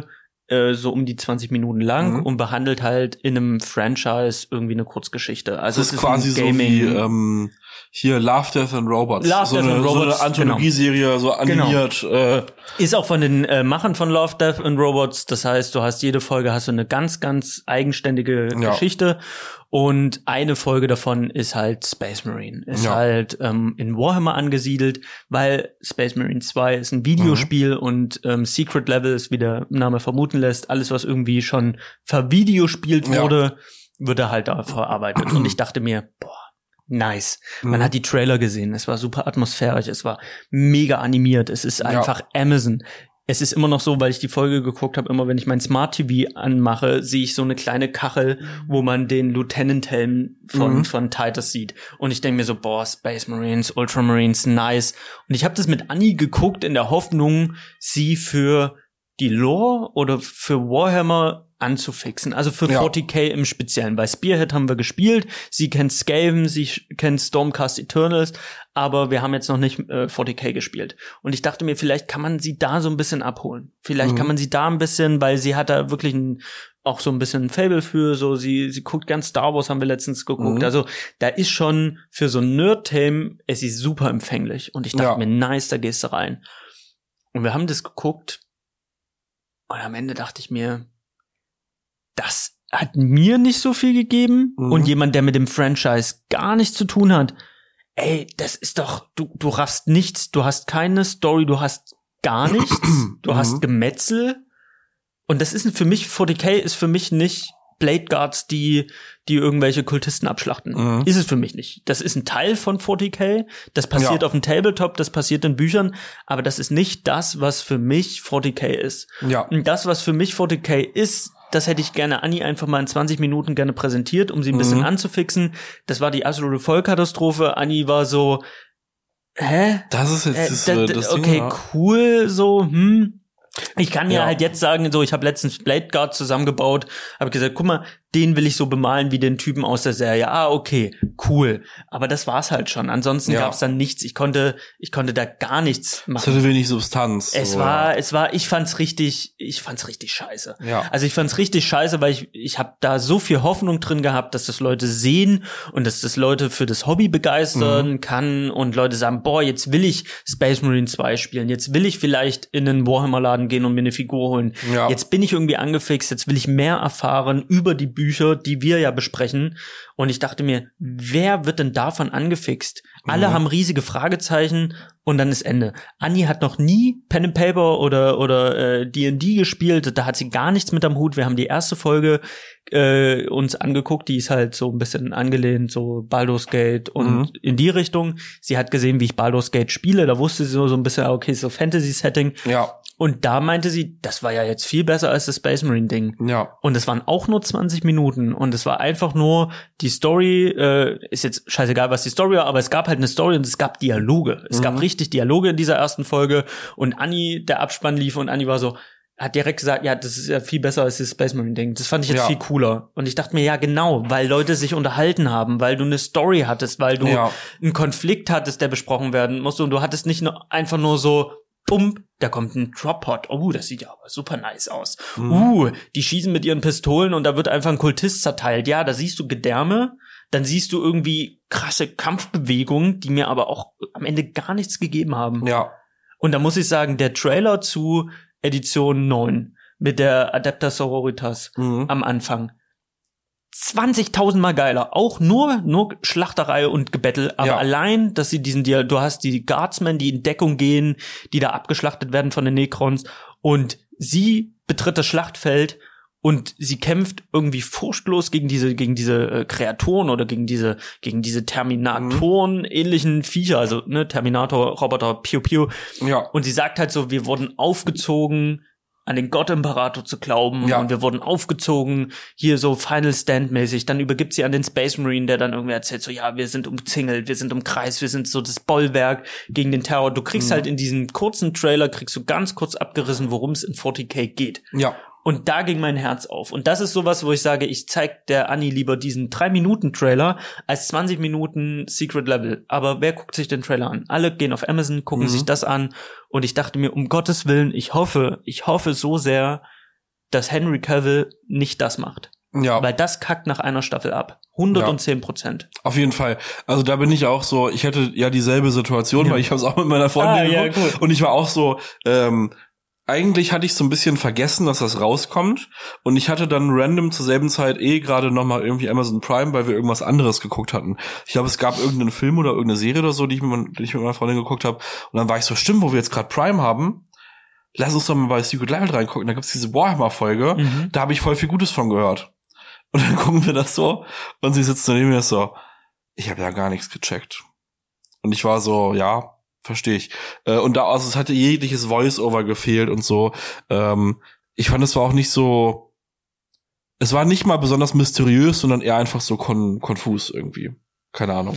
äh, so um die zwanzig Minuten lang Mhm. und behandelt halt in einem Franchise irgendwie eine Kurzgeschichte. Also Das es ist ist quasi ein so Gaming, wie ähm, hier Love, Death and Robots. Love, so, Death eine, and so Robots, eine Anthologieserie, so animiert. Äh, ist auch von den äh, Machern von Love, Death and Robots. Das heißt, du hast jede Folge hast du eine ganz, ganz eigenständige Ja. Geschichte. Und eine Folge davon ist halt Space Marine. Ist Ja. halt ähm, in Warhammer angesiedelt, weil Space Marine zwei ist ein Videospiel Mhm. und ähm, Secret Level ist, wie der Name vermuten lässt, alles, was irgendwie schon vervideospielt Ja. wurde, wird da halt da verarbeitet. Und ich dachte mir, boah, nice. Man Mhm. hat die Trailer gesehen, es war super atmosphärisch, es war mega animiert, es ist einfach Ja. Amazon. Es ist immer noch so, weil ich die Folge geguckt habe, immer wenn ich mein Smart T V anmache, sehe ich so eine kleine Kachel, wo man den Lieutenant-Helm von, Mhm. von Titus sieht. Und ich denke mir so, boah, Space Marines, Ultramarines, nice. Und ich habe das mit Anni geguckt in der Hoffnung, sie für die Lore oder für Warhammer anzufixen. Also für Ja. vierzig K im Speziellen. Bei Spearhead haben wir gespielt. Sie kennt Skaven, sie kennt Stormcast Eternals, aber wir haben jetzt noch nicht äh, vierzig K gespielt. Und ich dachte mir, vielleicht kann man sie da so ein bisschen abholen. Vielleicht Mhm. kann man sie da ein bisschen, weil sie hat da wirklich ein, auch so ein bisschen ein Fable für, so sie sie guckt ganz Star Wars, haben wir letztens geguckt. Mhm. Also da ist schon für so ein Nerd-Themen, es ist super empfänglich. Und ich dachte Ja. mir, nice, da gehst du rein. Und wir haben das geguckt und am Ende dachte ich mir, das hat mir nicht so viel gegeben. Mhm. Und jemand, der mit dem Franchise gar nichts zu tun hat, ey, das ist doch, du, du raffst nichts, du hast keine Story, du hast gar nichts, du Mhm. hast Gemetzel. Und das ist für mich, vierzig K ist für mich nicht Blade Guards, die, die irgendwelche Kultisten abschlachten. Mhm. Ist es für mich nicht. Das ist ein Teil von vierzig K. Das passiert Ja. auf dem Tabletop, das passiert in Büchern. Aber das ist nicht das, was für mich vierzig K ist. Ja. Und das, was für mich vierzig K ist, das hätte ich gerne Anni einfach mal in zwanzig Minuten gerne präsentiert, um sie ein bisschen Mhm. anzufixen. Das war die absolute Vollkatastrophe. Anni war so, hä? Das ist jetzt Äh, das, da- äh, da- das Ding, okay, ja. cool, so, hm. Ich kann ja, Ja. halt jetzt sagen, so, ich habe letztens Blade Guard zusammengebaut, habe gesagt, guck mal, den will ich so bemalen wie den Typen aus der Serie. Ah, okay, cool. Aber das war's halt schon. Ansonsten Ja. gab's dann nichts. Ich konnte, ich konnte da gar nichts Es machen. hatte wenig Substanz. Es so, war, ja. es war, ich fand's richtig, ich fand's richtig scheiße. Ja. Also ich fand's richtig scheiße, weil ich, ich habe da so viel Hoffnung drin gehabt, dass das Leute sehen und dass das Leute für das Hobby begeistern Mhm. kann und Leute sagen, boah, jetzt will ich Space Marine zwei spielen, jetzt will ich vielleicht in einen Warhammer-Laden gehen und mir eine Figur holen. Ja. Jetzt bin ich irgendwie angefixt, jetzt will ich mehr erfahren über die Bücher, die wir ja besprechen. Und ich dachte mir, wer wird denn davon angefixt? Alle Mhm. haben riesige Fragezeichen und dann ist Ende. Anni hat noch nie Pen and Paper oder oder äh, D and D gespielt, da hat sie gar nichts mit am Hut. Wir haben die erste Folge äh, uns angeguckt, die ist halt so ein bisschen angelehnt, so Baldur's Gate und Mhm. in die Richtung. Sie hat gesehen, wie ich Baldur's Gate spiele, da wusste sie so, so ein bisschen, okay, so Fantasy-Setting. Ja. Und da meinte sie, das war ja jetzt viel besser als das Space Marine-Ding. Ja. Und es waren auch nur zwanzig Minuten und es war einfach nur die Story, äh, ist jetzt scheißegal, was die Story war, aber es gab halt eine Story und es gab Dialoge. Es Mhm. gab richtig Dialoge in dieser ersten Folge und Anni, der Abspann lief und Anni war so, hat direkt gesagt, ja, das ist ja viel besser als das Space Marine Ding. Das fand ich jetzt Ja. viel cooler. Und ich dachte mir, ja, genau, weil Leute sich unterhalten haben, weil du eine Story hattest, weil du Ja. einen Konflikt hattest, der besprochen werden musste und du hattest nicht nur einfach nur so, bumm, da kommt ein Drop-Pod. Oh, das sieht ja aber super nice aus. Mhm. Uh, die schießen mit ihren Pistolen und da wird einfach ein Kultist zerteilt. Ja, da siehst du Gedärme, dann siehst du irgendwie krasse Kampfbewegungen, die mir aber auch am Ende gar nichts gegeben haben. Ja. Und da muss ich sagen, der Trailer zu Edition neun mit der Adepta Sororitas Mhm. am Anfang, zwanzigtausend Mal geiler. Auch nur, nur Schlachterei und Gebettel. Aber Ja. allein, dass sie diesen, Dia- du hast die Guardsmen, die in Deckung gehen, die da abgeschlachtet werden von den Necrons. Und sie betritt das Schlachtfeld und sie kämpft irgendwie furchtlos gegen diese, gegen diese äh, Kreaturen oder gegen diese, gegen diese Terminatoren ähnlichen Viecher. Also, ne, Terminator, Roboter, Piu Piu. Ja. Und sie sagt halt so, wir wurden aufgezogen, an den Gott-Imperator zu glauben. Ja. Und wir wurden aufgezogen, hier so Final Stand-mäßig. Dann übergibt sie an den Space Marine, der dann irgendwie erzählt so, ja, wir sind umzingelt, wir sind umkreist, wir sind so das Bollwerk gegen den Terror. Du kriegst Mhm. halt in diesem kurzen Trailer, kriegst du ganz kurz abgerissen, worum es in vierzig K geht. Ja. Und da ging mein Herz auf. Und das ist sowas, wo ich sage, ich zeig der Anni lieber diesen drei Minuten Trailer als zwanzig Minuten Secret Level. Aber wer guckt sich den Trailer an? Alle gehen auf Amazon, gucken Mhm. sich das an. Und ich dachte mir, um Gottes Willen, ich hoffe, ich hoffe so sehr, dass Henry Cavill nicht das macht. Ja. Weil das kackt nach einer Staffel ab. hundertzehn Prozent. Ja, auf jeden Fall. Also da bin ich auch so, ich hätte ja dieselbe Situation, ja. weil ich habe es auch mit meiner Freundin ah, geguckt. Ja, cool. Und ich war auch so, ähm, eigentlich hatte ich so ein bisschen vergessen, dass das rauskommt. Und ich hatte dann random zur selben Zeit eh gerade nochmal irgendwie Amazon Prime, weil wir irgendwas anderes geguckt hatten. Ich glaube, es gab irgendeinen Film oder irgendeine Serie oder so, die ich mit, die ich mit meiner Freundin geguckt habe. Und dann war ich so, stimmt, wo wir jetzt gerade Prime haben, lass uns doch mal bei Secret Level reingucken. Da gibt's diese Warhammer-Folge. Mhm. Da habe ich voll viel Gutes von gehört. Und dann gucken wir das so und sie sitzt neben mir so, ich habe ja gar nichts gecheckt. Und ich war so, ja, verstehe ich. Und da, also es hatte jegliches Voice-Over gefehlt und so. Ich fand, es war auch nicht so, es war nicht mal besonders mysteriös, sondern eher einfach so kon- konfus irgendwie. Keine Ahnung.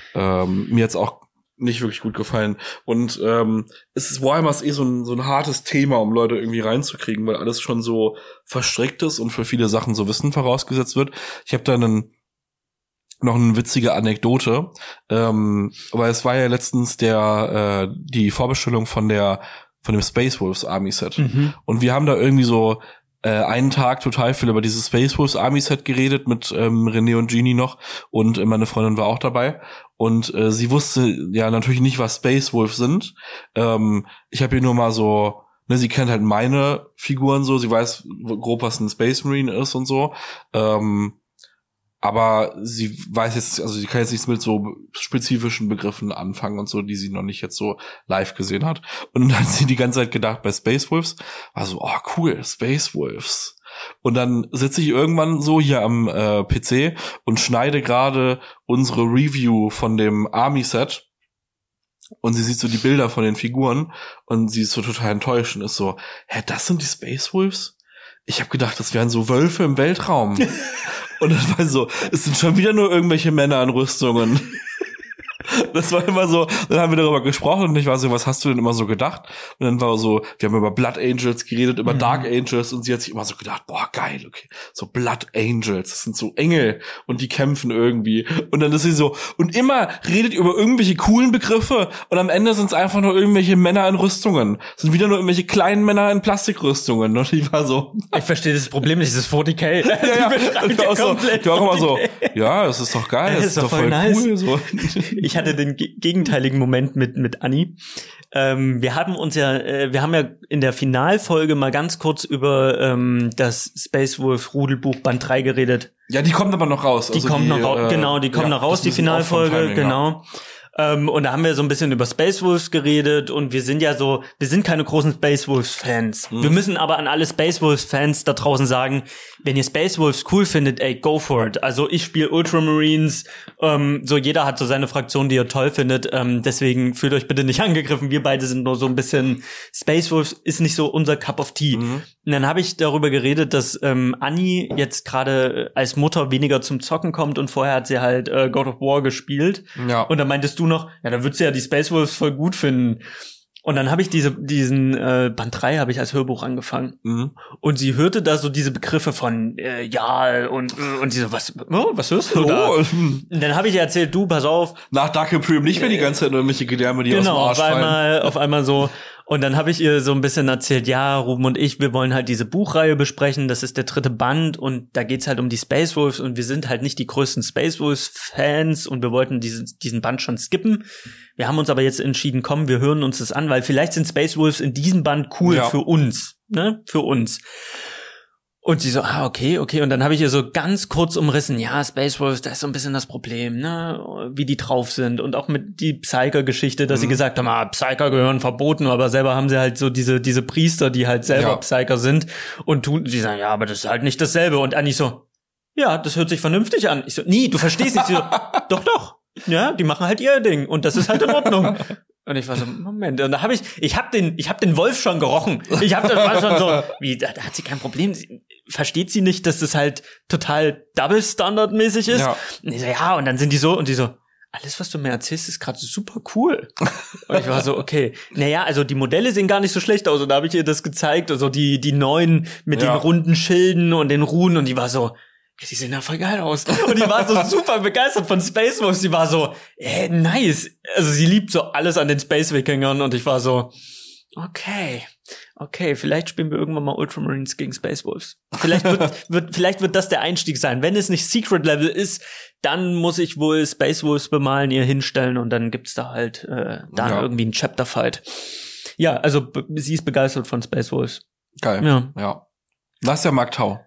Mir hat's auch nicht wirklich gut gefallen. Und ähm, es ist Warhammer ist eh so ein, so ein hartes Thema, um Leute irgendwie reinzukriegen, weil alles schon so verstrickt ist und für viele Sachen so Wissen vorausgesetzt wird. Ich habe da einen, noch eine witzige Anekdote, ähm, aber es war ja letztens der äh, die Vorbestellung von der von dem Space Wolves Army Set. Mhm. Und wir haben da irgendwie so äh, einen Tag total viel über dieses Space Wolves Army Set geredet mit ähm, René und Genie noch und äh, meine Freundin war auch dabei. Und äh, sie wusste ja natürlich nicht, was Space Wolves sind. Ähm, ich habe ihr nur mal so, ne, sie kennt halt meine Figuren so, sie weiß grob, was ein Space Marine ist und so. Ähm, aber sie weiß jetzt, also sie kann jetzt nichts mit so spezifischen Begriffen anfangen und so, die sie noch nicht jetzt so live gesehen hat. Und dann hat sie die ganze Zeit gedacht, bei Space Wolves war so, oh cool, Space Wolves. Und dann sitze ich irgendwann so hier am äh, P C und schneide gerade unsere Review von dem Army-Set und sie sieht so die Bilder von den Figuren und sie ist so total enttäuscht und ist so, hä, das sind die Space Wolves? Ich habe gedacht, das wären so Wölfe im Weltraum. Und das war so, es sind schon wieder nur irgendwelche Männer in Rüstungen. Das war immer so, dann haben wir darüber gesprochen und ich war so, was hast du denn immer so gedacht? Und dann war so, wir haben über Blood Angels geredet, über mhm. Dark Angels und sie hat sich immer so gedacht, boah, geil, okay, so Blood Angels, das sind so Engel und die kämpfen irgendwie. Und dann ist sie so, und immer redet ihr über irgendwelche coolen Begriffe und am Ende sind es einfach nur irgendwelche Männer in Rüstungen. Es sind wieder nur irgendwelche kleinen Männer in Plastikrüstungen. Und ich war so, ich verstehe das Problem nicht, das ist vierzig K. Ja, ja, ich war auch so, ich war auch immer so, ja, das ist doch geil, das, das ist doch voll, voll nice. Cool. So. Ich hatte den ge- gegenteiligen Moment mit mit Anni. Ähm, wir haben uns ja, äh, wir haben ja in der Finalfolge mal ganz kurz über ähm, das Space Wolf Rudelbuch Band drei geredet. Ja, die kommt aber noch raus. Die also kommt die, noch raus, äh, genau, die kommt ja, noch raus, die Finalfolge, Timing, genau. Ja. Ähm, und da haben wir so ein bisschen über Space Wolves geredet und wir sind ja so, wir sind keine großen Space Wolves Fans. Mhm. Wir müssen aber an alle Space Wolves Fans da draußen sagen, wenn ihr Space Wolves cool findet, ey, go for it. Also ich spiele Ultramarines, ähm, so jeder hat so seine Fraktion, die er toll findet, ähm, deswegen fühlt euch bitte nicht angegriffen. Wir beide sind nur so ein bisschen, Space Wolves ist nicht so unser Cup of Tea. Mhm. Und dann habe ich darüber geredet, dass ähm, Anni jetzt gerade als Mutter weniger zum Zocken kommt und vorher hat sie halt äh, God of War gespielt. Ja. Und dann meintest du noch, ja, da würdest du ja die Space Wolves voll gut finden. Und dann habe ich diese diesen äh, Band drei habe ich als Hörbuch angefangen. Mhm. Und sie hörte da so diese Begriffe von äh, ja und und sie so, was oh, was hörst du oh. da? Und dann habe ich ihr erzählt, du, pass auf. Nach Dark Imperium nicht mehr die ganze Zeit nur irgendwelche Gedärme, die genau, aus dem Arsch auf einmal, fallen. auf einmal so. Und dann habe ich ihr so ein bisschen erzählt, ja, Ruben und ich, wir wollen halt diese Buchreihe besprechen, das ist der dritte Band und da geht's halt um die Space Wolves und wir sind halt nicht die größten Space Wolves Fans und wir wollten diesen, diesen Band schon skippen. Wir haben uns aber jetzt entschieden, komm, wir hören uns das an, weil vielleicht sind Space Wolves in diesem Band cool ja. für uns, ne, für uns. Und sie so, ah, okay, okay. Und dann habe ich ihr so ganz kurz umrissen, ja, Space Wolves, da ist so ein bisschen das Problem, ne, wie die drauf sind. Und auch mit die Psyker-Geschichte, dass mhm. sie gesagt haben, ah, Psyker gehören verboten, aber selber haben sie halt so diese diese Priester, die halt selber ja. Psyker sind. Und tun, sie sagen, ja, aber das ist halt nicht dasselbe. Und Anni so, ja, das hört sich vernünftig an. Ich so, nee, du verstehst nicht. Sie so, doch, doch. Ja, die machen halt ihr Ding. Und das ist halt in Ordnung. Und ich war so, Moment, und da habe ich, ich habe den, ich habe den Wolf schon gerochen. Ich habe das war schon so, wie, da, da hat sie kein Problem. Sie, versteht sie nicht, dass das halt total Double Standard mäßig ist? Ja. Und ich so, ja, und dann sind die so und die so, alles, was du mir erzählst, ist gerade super cool. Und ich war so, okay. Naja, also die Modelle sehen gar nicht so schlecht aus. Und da habe ich ihr das gezeigt, also die die neuen mit ja. den runden Schilden und den Runen. Und die war so, die sehen ja voll geil aus. Und die war so super begeistert von Space Wolves. Die war so, äh, nice. Also sie liebt so alles an den Space Wikingern. Und ich war so, okay. okay, vielleicht spielen wir irgendwann mal Ultramarines gegen Space Wolves. Vielleicht wird, wird, vielleicht wird das der Einstieg sein. Wenn es nicht Secret Level ist, dann muss ich wohl Space Wolves bemalen, ihr hinstellen und dann gibt's da halt äh, da ja. irgendwie einen Chapter Fight. Ja, also b- sie ist begeistert von Space Wolves. Geil. Ja. ja. Das ist ja Mark Tau.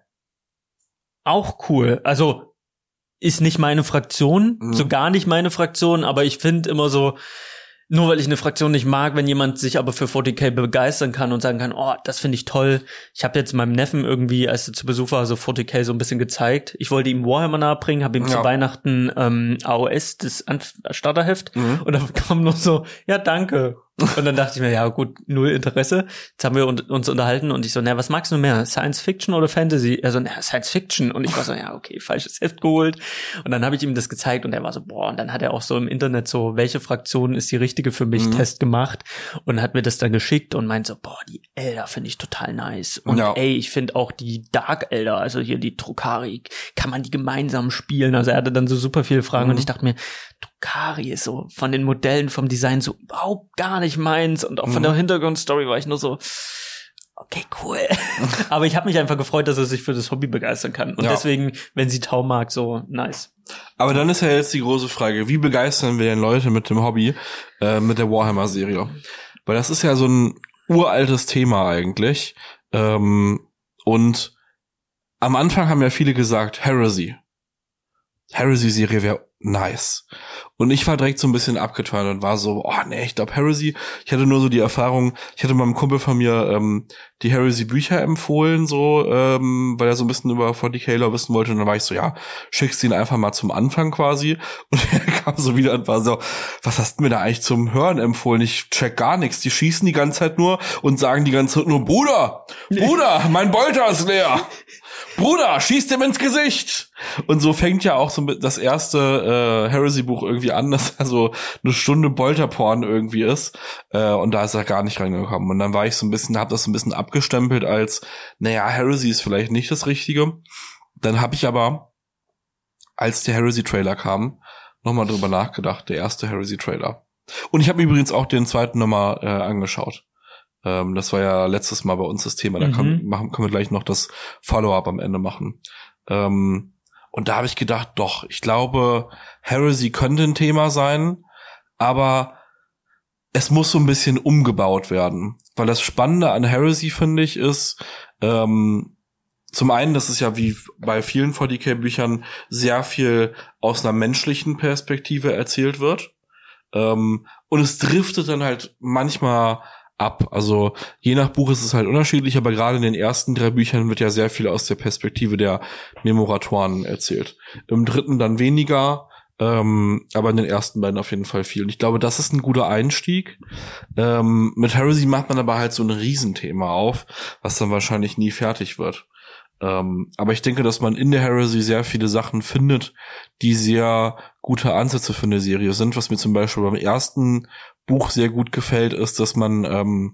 Auch cool. Also ist nicht meine Fraktion, mhm. so gar nicht meine Fraktion, aber ich finde immer so, nur weil ich eine Fraktion nicht mag, wenn jemand sich aber für forty K begeistern kann und sagen kann, oh, das finde ich toll. Ich habe jetzt meinem Neffen irgendwie, als er zu Besuch war, so forty K so ein bisschen gezeigt. Ich wollte ihm Warhammer nahebringen, habe ihm ja. zu Weihnachten ähm, A O S, das Starterheft, mhm. und dann kam nur so, ja, danke. Und dann dachte ich mir, ja gut, null Interesse. Jetzt haben wir uns unterhalten und ich so, na, was magst du mehr, Science Fiction oder Fantasy? Er so, na, Science Fiction. Und ich war so, ja, okay, falsches Heft geholt. Und dann habe ich ihm das gezeigt und er war so, boah, und dann hat er auch so im Internet so, welche Fraktion ist die richtige für mich, mhm. Test gemacht und hat mir das dann geschickt und meint so, boah, die Elder finde ich total nice. Und ja. ey, ich finde auch die Dark Elder, also hier die Drukhari, kann man die gemeinsam spielen? Also er hatte dann so super viele Fragen mhm. und ich dachte mir, Drukhari ist so von den Modellen, vom Design so überhaupt gar nicht meins und auch von mhm. der Hintergrundstory war ich nur so, okay, cool. Aber ich habe mich einfach gefreut, dass er sich für das Hobby begeistern kann. Und ja. deswegen, wenn sie Tau mag, so nice. Aber dann ist ja jetzt die große Frage, wie begeistern wir denn Leute mit dem Hobby, äh, mit der Warhammer-Serie? Weil das ist ja so ein uraltes Thema eigentlich. Ähm, und am Anfang haben ja viele gesagt, Heresy. Heresy-Serie wäre nice. Und ich war direkt so ein bisschen abgeturnt und war so, oh nee, ich glaube Heresy, ich hatte nur so die Erfahrung, ich hatte meinem Kumpel von mir ähm, die Heresy-Bücher empfohlen, so, ähm, weil er so ein bisschen über forty K Lore wissen wollte und dann war ich so, ja, schickst ihn einfach mal zum Anfang quasi und er kam so wieder und war so, was hast du mir da eigentlich zum Hören empfohlen? Ich check gar nichts, die schießen die ganze Zeit nur und sagen die ganze Zeit nur, Bruder, Bruder, mein Bolter ist leer. Bruder, schieß dem ins Gesicht! Und so fängt ja auch so das erste äh, Heresy-Buch irgendwie an, dass er so eine Stunde Bolterporn irgendwie ist. Äh, und da ist er gar nicht reingekommen. Und dann war ich so ein bisschen, hab das so ein bisschen abgestempelt als, naja, Heresy ist vielleicht nicht das Richtige. Dann habe ich aber, als der Heresy-Trailer kam, nochmal drüber nachgedacht, der erste Heresy-Trailer. Und ich habe übrigens auch den zweiten nochmal äh, angeschaut. Ähm, das war ja letztes Mal bei uns das Thema. Da mhm. kann, machen, können wir gleich noch das Follow-up am Ende machen. Ähm, und da habe ich gedacht, doch, ich glaube, Heresy könnte ein Thema sein, aber es muss so ein bisschen umgebaut werden. Weil das Spannende an Heresy, finde ich, ist, ähm, zum einen, dass es ja wie bei vielen forty K Büchern sehr viel aus einer menschlichen Perspektive erzählt wird. Ähm, und es driftet dann halt manchmal ab. Also je nach Buch ist es halt unterschiedlich, aber gerade in den ersten drei Büchern wird ja sehr viel aus der Perspektive der Memoratoren erzählt. Im dritten dann weniger, ähm, aber in den ersten beiden auf jeden Fall viel. Und ich glaube, das ist ein guter Einstieg. Ähm, mit Heresy macht man aber halt so ein Riesenthema auf, was dann wahrscheinlich nie fertig wird. Ähm, aber ich denke, dass man in der Heresy sehr viele Sachen findet, die sehr gute Ansätze für eine Serie sind. Was mir zum Beispiel beim ersten Buch sehr gut gefällt, ist, dass man, ähm,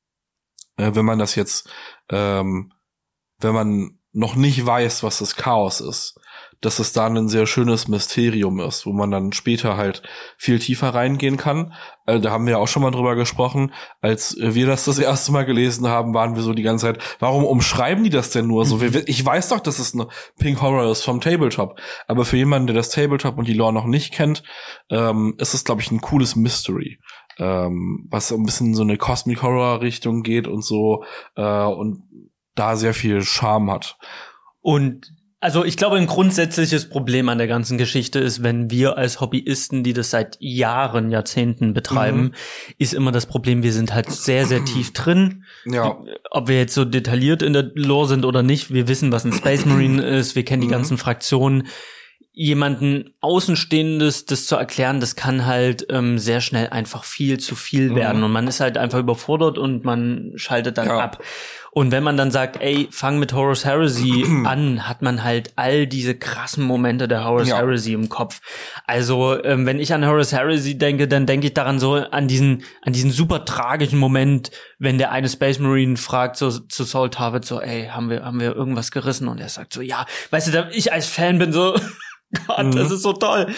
äh, wenn man das jetzt, ähm, wenn man noch nicht weiß, was das Chaos ist, dass es da ein sehr schönes Mysterium ist, wo man dann später halt viel tiefer reingehen kann. Also, da haben wir auch schon mal drüber gesprochen. Als wir das das erste Mal gelesen haben, waren wir so die ganze Zeit, warum umschreiben die das denn nur so? Ich weiß doch, dass es eine Pink Horror ist vom Tabletop. Aber für jemanden, der das Tabletop und die Lore noch nicht kennt, ähm, ist es, glaube ich, ein cooles Mystery. Ähm, was so ein bisschen in so eine Cosmic Horror Richtung geht und so, äh, und da sehr viel Charme hat. Und also ich glaube, ein grundsätzliches Problem an der ganzen Geschichte ist, wenn wir als Hobbyisten, die das seit Jahren, Jahrzehnten betreiben, mhm. ist immer das Problem, wir sind halt sehr, sehr tief drin. Ja. Ob wir jetzt so detailliert in der Lore sind oder nicht, wir wissen, was ein Space Marine ist, wir kennen die mhm. ganzen Fraktionen. Jemanden Außenstehendes das zu erklären, das kann halt ähm, sehr schnell einfach viel zu viel mhm. werden und man ist halt einfach überfordert und man schaltet dann ja. ab. Und wenn man dann sagt, ey, fang mit Horus Heresy an, hat man halt all diese krassen Momente der Horus ja. Heresy im Kopf. Also ähm, wenn ich an Horus Heresy denke, dann denke ich daran so an diesen an diesen super tragischen Moment, wenn der eine Space Marine fragt so zu Saul Tarvet so, ey, haben wir haben wir irgendwas gerissen? Und er sagt so, ja, weißt du, da ich als Fan bin so Gott, mhm. das ist so toll.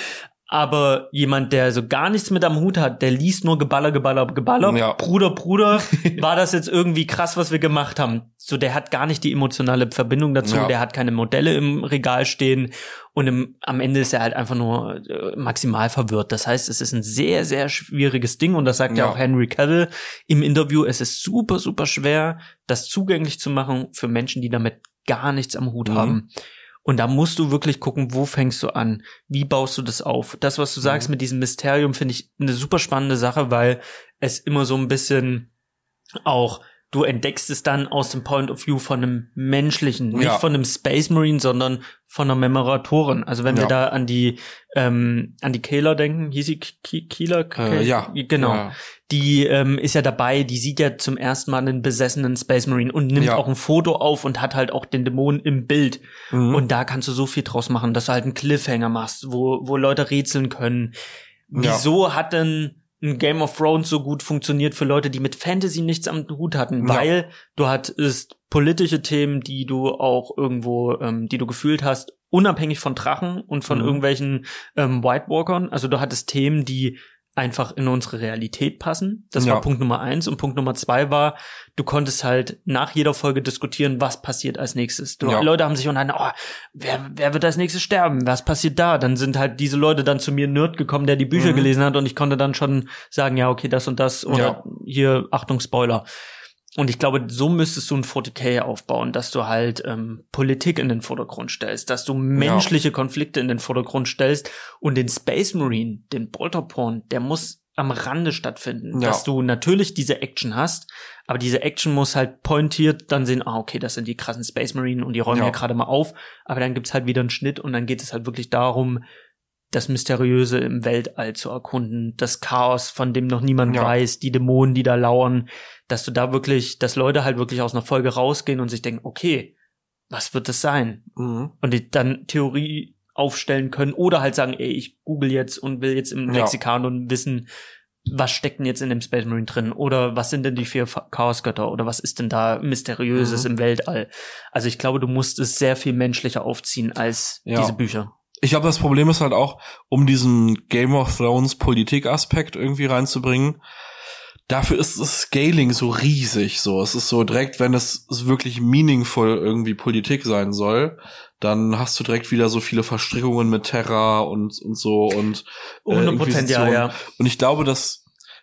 Aber jemand, der so gar nichts mit am Hut hat, der liest nur Geballer, Geballer, Geballer. Ja. Bruder, Bruder, war das jetzt irgendwie krass, was wir gemacht haben? So, der hat gar nicht die emotionale Verbindung dazu, ja. Der hat keine Modelle im Regal stehen und im, am Ende ist er halt einfach nur äh, maximal verwirrt. Das heißt, es ist ein sehr, sehr schwieriges Ding und das sagt ja, ja auch Henry Cavill im Interview. Es ist super, super schwer, das zugänglich zu machen für Menschen, die damit gar nichts am Hut mhm. haben. Und da musst du wirklich gucken, wo fängst du an? Wie baust du das auf? Das, was du sagst mhm. mit diesem Mysterium, finde ich eine super spannende Sache, weil es immer so ein bisschen auch, du entdeckst es dann aus dem Point of View von einem menschlichen, nicht ja. von einem Space Marine, sondern von einer Memoratorin. Also wenn ja. wir da an die ähm, an die Kayla denken, hieß sie Kayla? Äh, ja. Genau. Ja. Die ähm, ist ja dabei, die sieht ja zum ersten Mal einen besessenen Space Marine und nimmt ja. auch ein Foto auf und hat halt auch den Dämonen im Bild. Mhm. Und da kannst du so viel draus machen, dass du halt einen Cliffhanger machst, wo wo Leute rätseln können. Wieso ja. hat denn ein Game of Thrones so gut funktioniert für Leute, die mit Fantasy nichts am Hut hatten, ja. weil du hattest politische Themen, die du auch irgendwo, ähm, die du gefühlt hast, unabhängig von Drachen und von mhm. irgendwelchen ähm, White Walkern. Also du hattest Themen, die einfach in unsere Realität passen. Das ja. war Punkt Nummer eins. Und Punkt Nummer zwei war, du konntest halt nach jeder Folge diskutieren, was passiert als nächstes. Du, ja. Leute haben sich unterhalten, oh, wer, wer wird als nächstes sterben? Was passiert da? Dann sind halt diese Leute dann zu mir, Nerd, gekommen, der die Bücher mhm. gelesen hat und ich konnte dann schon sagen, ja, okay, das und das oder ja. hier, Achtung, Spoiler. Und ich glaube, so müsstest du ein forty K aufbauen, dass du halt ähm, Politik in den Vordergrund stellst, dass du menschliche ja. Konflikte in den Vordergrund stellst und den Space Marine, den Bolter-Porn, der muss am Rande stattfinden, ja. dass du natürlich diese Action hast, aber diese Action muss halt pointiert dann sehen, ah, okay, das sind die krassen Space Marine und die räumen ja, ja gerade mal auf, aber dann gibt's halt wieder einen Schnitt und dann geht es halt wirklich darum, das Mysteriöse im Weltall zu erkunden, das Chaos, von dem noch niemand ja. weiß, die Dämonen, die da lauern, dass du da wirklich, dass Leute halt wirklich aus einer Folge rausgehen und sich denken, okay, was wird das sein? Mhm. Und die dann Theorie aufstellen können oder halt sagen, ey, ich google jetzt und will jetzt im ja. Lexikon und wissen, was steckt denn jetzt in dem Space Marine drin? Oder was sind denn die vier Chaosgötter? Oder was ist denn da Mysteriöses mhm. im Weltall? Also ich glaube, du musst es sehr viel menschlicher aufziehen als ja. diese Bücher. Ich glaube, das Problem ist halt auch, um diesen Game of Thrones Politikaspekt irgendwie reinzubringen, dafür ist das Scaling so riesig, so. Es ist so direkt, wenn es wirklich meaningful irgendwie Politik sein soll, dann hast du direkt wieder so viele Verstrickungen mit Terra und, und so und, äh, hundert Prozent ja, ja. Und ich glaube, dass,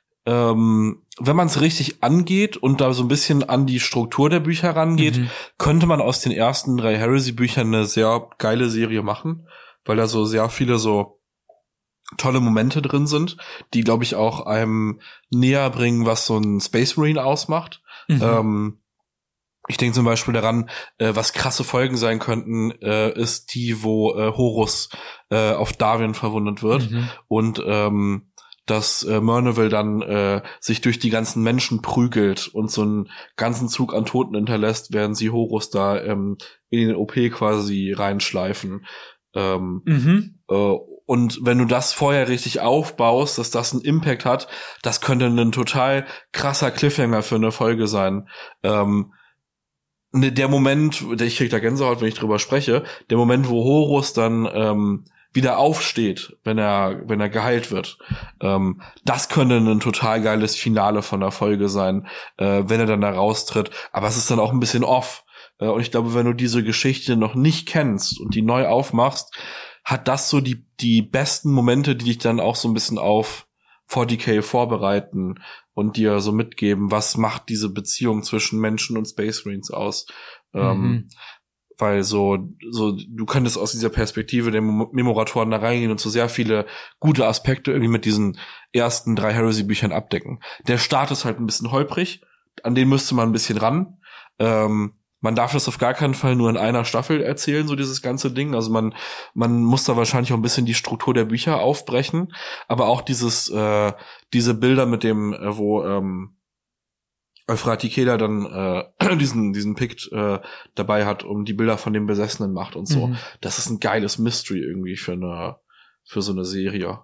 ähm, wenn man es richtig angeht und da so ein bisschen an die Struktur der Bücher rangeht, mhm. könnte man aus den ersten drei Heresy-Büchern eine sehr geile Serie machen, weil da so sehr viele so tolle Momente drin sind, die, glaube ich, auch einem näher bringen, was so ein Space Marine ausmacht. Mhm. Ähm, ich denke zum Beispiel daran, äh, was krasse Folgen sein könnten, äh, ist die, wo äh, Horus äh, auf Darwin verwundet wird mhm. und ähm, dass äh, Murneville dann äh, sich durch die ganzen Menschen prügelt und so einen ganzen Zug an Toten hinterlässt, während sie Horus da ähm, in den O P quasi reinschleifen. Ähm, mhm. äh, und wenn du das vorher richtig aufbaust, dass das einen Impact hat, das könnte ein total krasser Cliffhanger für eine Folge sein. Ähm, ne, der Moment, ich krieg da Gänsehaut, wenn ich drüber spreche, der Moment, wo Horus dann ähm, wieder aufsteht, wenn er wenn er geheilt wird, ähm, das könnte ein total geiles Finale von der Folge sein, äh, wenn er dann da raustritt. Aber es ist dann auch ein bisschen off. Und ich glaube, wenn du diese Geschichte noch nicht kennst und die neu aufmachst, hat das so die die besten Momente, die dich dann auch so ein bisschen auf forty K vorbereiten und dir so mitgeben, was macht diese Beziehung zwischen Menschen und Space Marines aus. Mhm. Ähm, weil so so du könntest aus dieser Perspektive der Memoratoren da reingehen und so sehr viele gute Aspekte irgendwie mit diesen ersten drei Heresy-Büchern abdecken. Der Start ist halt ein bisschen holprig, an den müsste man ein bisschen ran. Ähm, Man darf das auf gar keinen Fall nur in einer Staffel erzählen, so dieses ganze Ding. Also man man muss da wahrscheinlich auch ein bisschen die Struktur der Bücher aufbrechen. Aber auch dieses äh, diese Bilder mit dem, äh, wo ähm, Euphrates Kehler dann äh, diesen diesen Pict äh, dabei hat, um die Bilder von den Besessenen macht und so. Mhm. Das ist ein geiles Mystery irgendwie für eine für so eine Serie.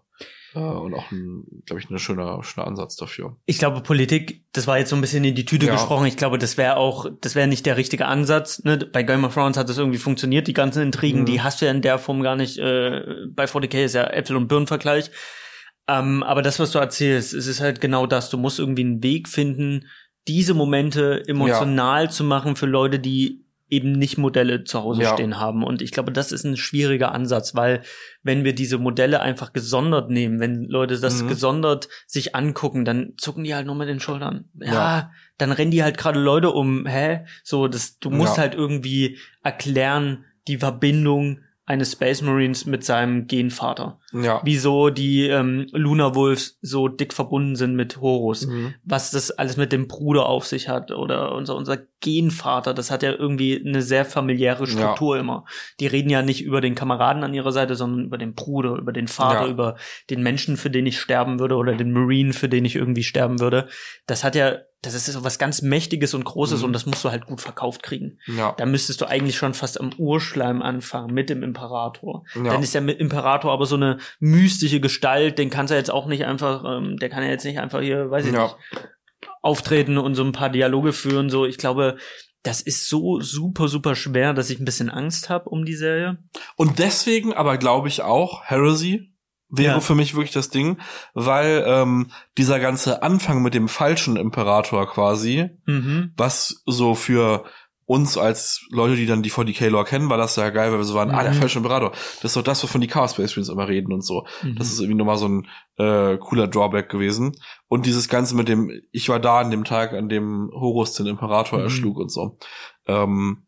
Äh, und auch, glaube ich, ein schöner, schöner Ansatz dafür. Ich glaube, Politik, das war jetzt so ein bisschen in die Tüte ja. gesprochen. Ich glaube, das wäre auch, das wäre nicht der richtige Ansatz. Ne? Bei Game of Thrones hat das irgendwie funktioniert, die ganzen Intrigen, mhm. die hast du ja in der Form gar nicht. Äh, bei forty K ist ja Äpfel- und Birnenvergleich. Ähm, aber das, was du erzählst, es ist halt genau das. Du musst irgendwie einen Weg finden, diese Momente emotional ja. zu machen für Leute, die eben nicht Modelle zu Hause ja. stehen haben. Und ich glaube, das ist ein schwieriger Ansatz, weil wenn wir diese Modelle einfach gesondert nehmen, wenn Leute das mhm. gesondert sich angucken, dann zucken die halt nur mit den Schultern. Ja, ja. dann rennen die halt gerade Leute um. Hä? So, das, du musst ja. halt irgendwie erklären, die Verbindung eines Space Marines mit seinem Genvater. Ja. Wieso die ähm, Luna Wolves so dick verbunden sind mit Horus. Mhm. Was das alles mit dem Bruder auf sich hat. Oder unser unser Genvater, das hat ja irgendwie eine sehr familiäre Struktur ja. immer. Die reden ja nicht über den Kameraden an ihrer Seite, sondern über den Bruder, über den Vater, ja. über den Menschen, für den ich sterben würde, oder den Marine, für den ich irgendwie sterben würde. Das hat ja Das ist so was ganz Mächtiges und Großes mhm. und das musst du halt gut verkauft kriegen. Ja. Da müsstest du eigentlich schon fast am Urschleim anfangen mit dem Imperator. Ja. Dann ist der Imperator aber so eine mystische Gestalt, den kannst du jetzt auch nicht einfach, ähm, der kann ja jetzt nicht einfach hier, weiß ich ja. nicht, auftreten und so ein paar Dialoge führen. So, ich glaube, das ist so super, super schwer, dass ich ein bisschen Angst habe um die Serie. Und deswegen aber glaube ich auch, Heresy wäre ja. für mich wirklich das Ding, weil ähm, dieser ganze Anfang mit dem falschen Imperator quasi, mhm. was so für uns als Leute, die dann die forty K-Lore kennen, war das ja geil, weil wir so waren, mhm. ah, der falsche Imperator. Das ist doch das, wovon die Chaos Space Marines immer reden und so. Mhm. Das ist irgendwie nochmal so ein äh, cooler Drawback gewesen. Und dieses Ganze mit dem, ich war da an dem Tag, an dem Horus den Imperator mhm. erschlug und so. Ähm,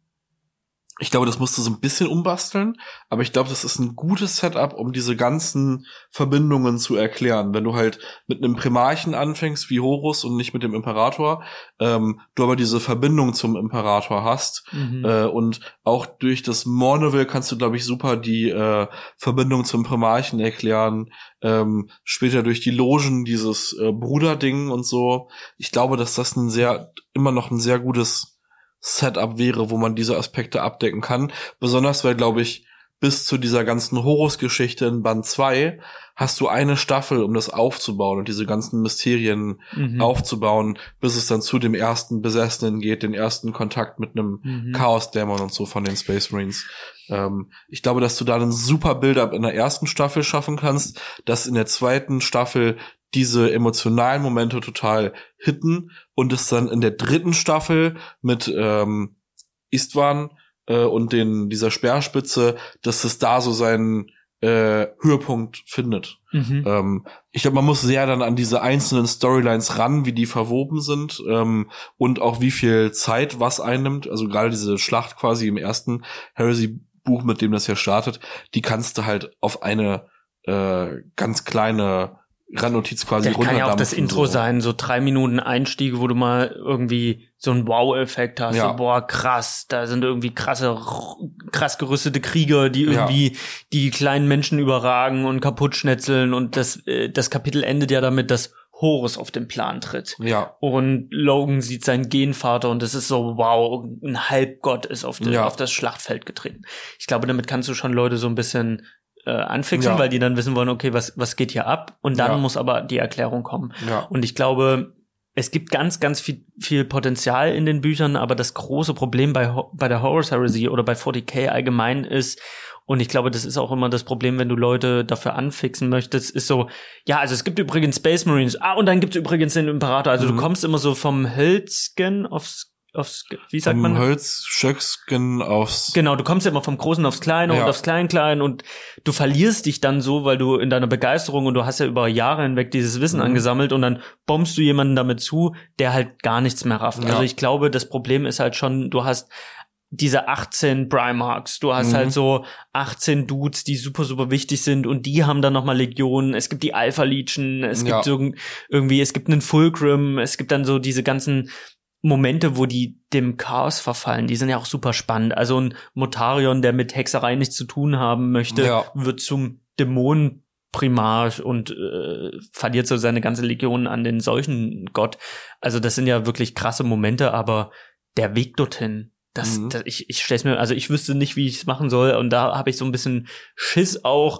Ich glaube, das musst du so ein bisschen umbasteln, aber ich glaube, das ist ein gutes Setup, um diese ganzen Verbindungen zu erklären. Wenn du halt mit einem Primarchen anfängst wie Horus und nicht mit dem Imperator, ähm, du aber diese Verbindung zum Imperator hast mhm. äh, und auch durch das Mourneville kannst du, glaube ich, super die äh, Verbindung zum Primarchen erklären. Ähm, später durch die Logen dieses äh, Bruderding und so. Ich glaube, dass das ein sehr immer noch ein sehr gutes Setup wäre, wo man diese Aspekte abdecken kann. Besonders, weil, glaube ich, bis zu dieser ganzen Horus-Geschichte in Band zwei hast du eine Staffel, um das aufzubauen und diese ganzen Mysterien mhm. aufzubauen, bis es dann zu dem ersten Besessenen geht, den ersten Kontakt mit einem mhm. Chaos-Dämon und so von den Space Marines. Ähm, ich glaube, dass du da einen super Build-up in der ersten Staffel schaffen kannst, dass in der zweiten Staffel diese emotionalen Momente total hitten und es dann in der dritten Staffel mit ähm, Istvan äh, und den dieser Speerspitze, dass es da so seinen äh, Höhepunkt findet. Mhm. Ähm, ich glaube, man muss sehr dann an diese einzelnen Storylines ran, wie die verwoben sind ähm, und auch wie viel Zeit was einnimmt. Also gerade diese Schlacht quasi im ersten Heresy-Buch, mit dem das ja startet, die kannst du halt auf eine äh, ganz kleine Randnotiz quasi runterdampfen. Das kann ja auch das Intro so. sein, so drei Minuten Einstiege, wo du mal irgendwie so einen Wow-Effekt hast. Ja. So, boah, krass, da sind irgendwie krasse, krass gerüstete Krieger, die irgendwie ja. die kleinen Menschen überragen und kaputt schnetzeln. Und das, das Kapitel endet ja damit, dass Horus auf den Plan tritt. Ja. Und Logan sieht seinen Genvater und es ist so, wow, ein Halbgott ist auf, die, ja. auf das Schlachtfeld getreten. Ich glaube, damit kannst du schon Leute so ein bisschen Äh, anfixen, ja. weil die dann wissen wollen, okay, was was geht hier ab? Und dann ja. muss aber die Erklärung kommen. Ja. Und ich glaube, es gibt ganz, ganz viel, viel Potenzial in den Büchern, aber das große Problem bei bei der Horus Heresy oder bei forty K allgemein ist, und ich glaube, das ist auch immer das Problem, wenn du Leute dafür anfixen möchtest, ist so, ja, also es gibt übrigens Space Marines, ah, und dann gibt es übrigens den Imperator. Also mhm. du kommst immer so vom Hölzgen aufs aufs, wie sagt vom man? Holzstöcksken aufs... Genau, du kommst ja immer vom Großen aufs Kleine ja. und aufs Klein-Klein und du verlierst dich dann so, weil du in deiner Begeisterung, und du hast ja über Jahre hinweg dieses Wissen mhm. angesammelt, und dann bombst du jemanden damit zu, der halt gar nichts mehr rafft. Ja. Also ich glaube, das Problem ist halt schon, du hast diese achtzehn Primarchs, du hast mhm. halt so achtzehn Dudes, die super, super wichtig sind, und die haben dann nochmal Legionen, es gibt die Alpha-Legion, es ja. gibt so irgendwie, es gibt einen Fulcrum, es gibt dann so diese ganzen Momente, wo die dem Chaos verfallen, die sind ja auch super spannend. Also ein Motarion, der mit Hexerei nichts zu tun haben möchte, ja. wird zum Dämonenprimarch und äh, verliert so seine ganze Legion an den Seuchengott. Also das sind ja wirklich krasse Momente, aber der Weg dorthin, das, mhm. das ich, ich stell's mir, also ich wüsste nicht, wie ich es machen soll, und da habe ich so ein bisschen Schiss auch,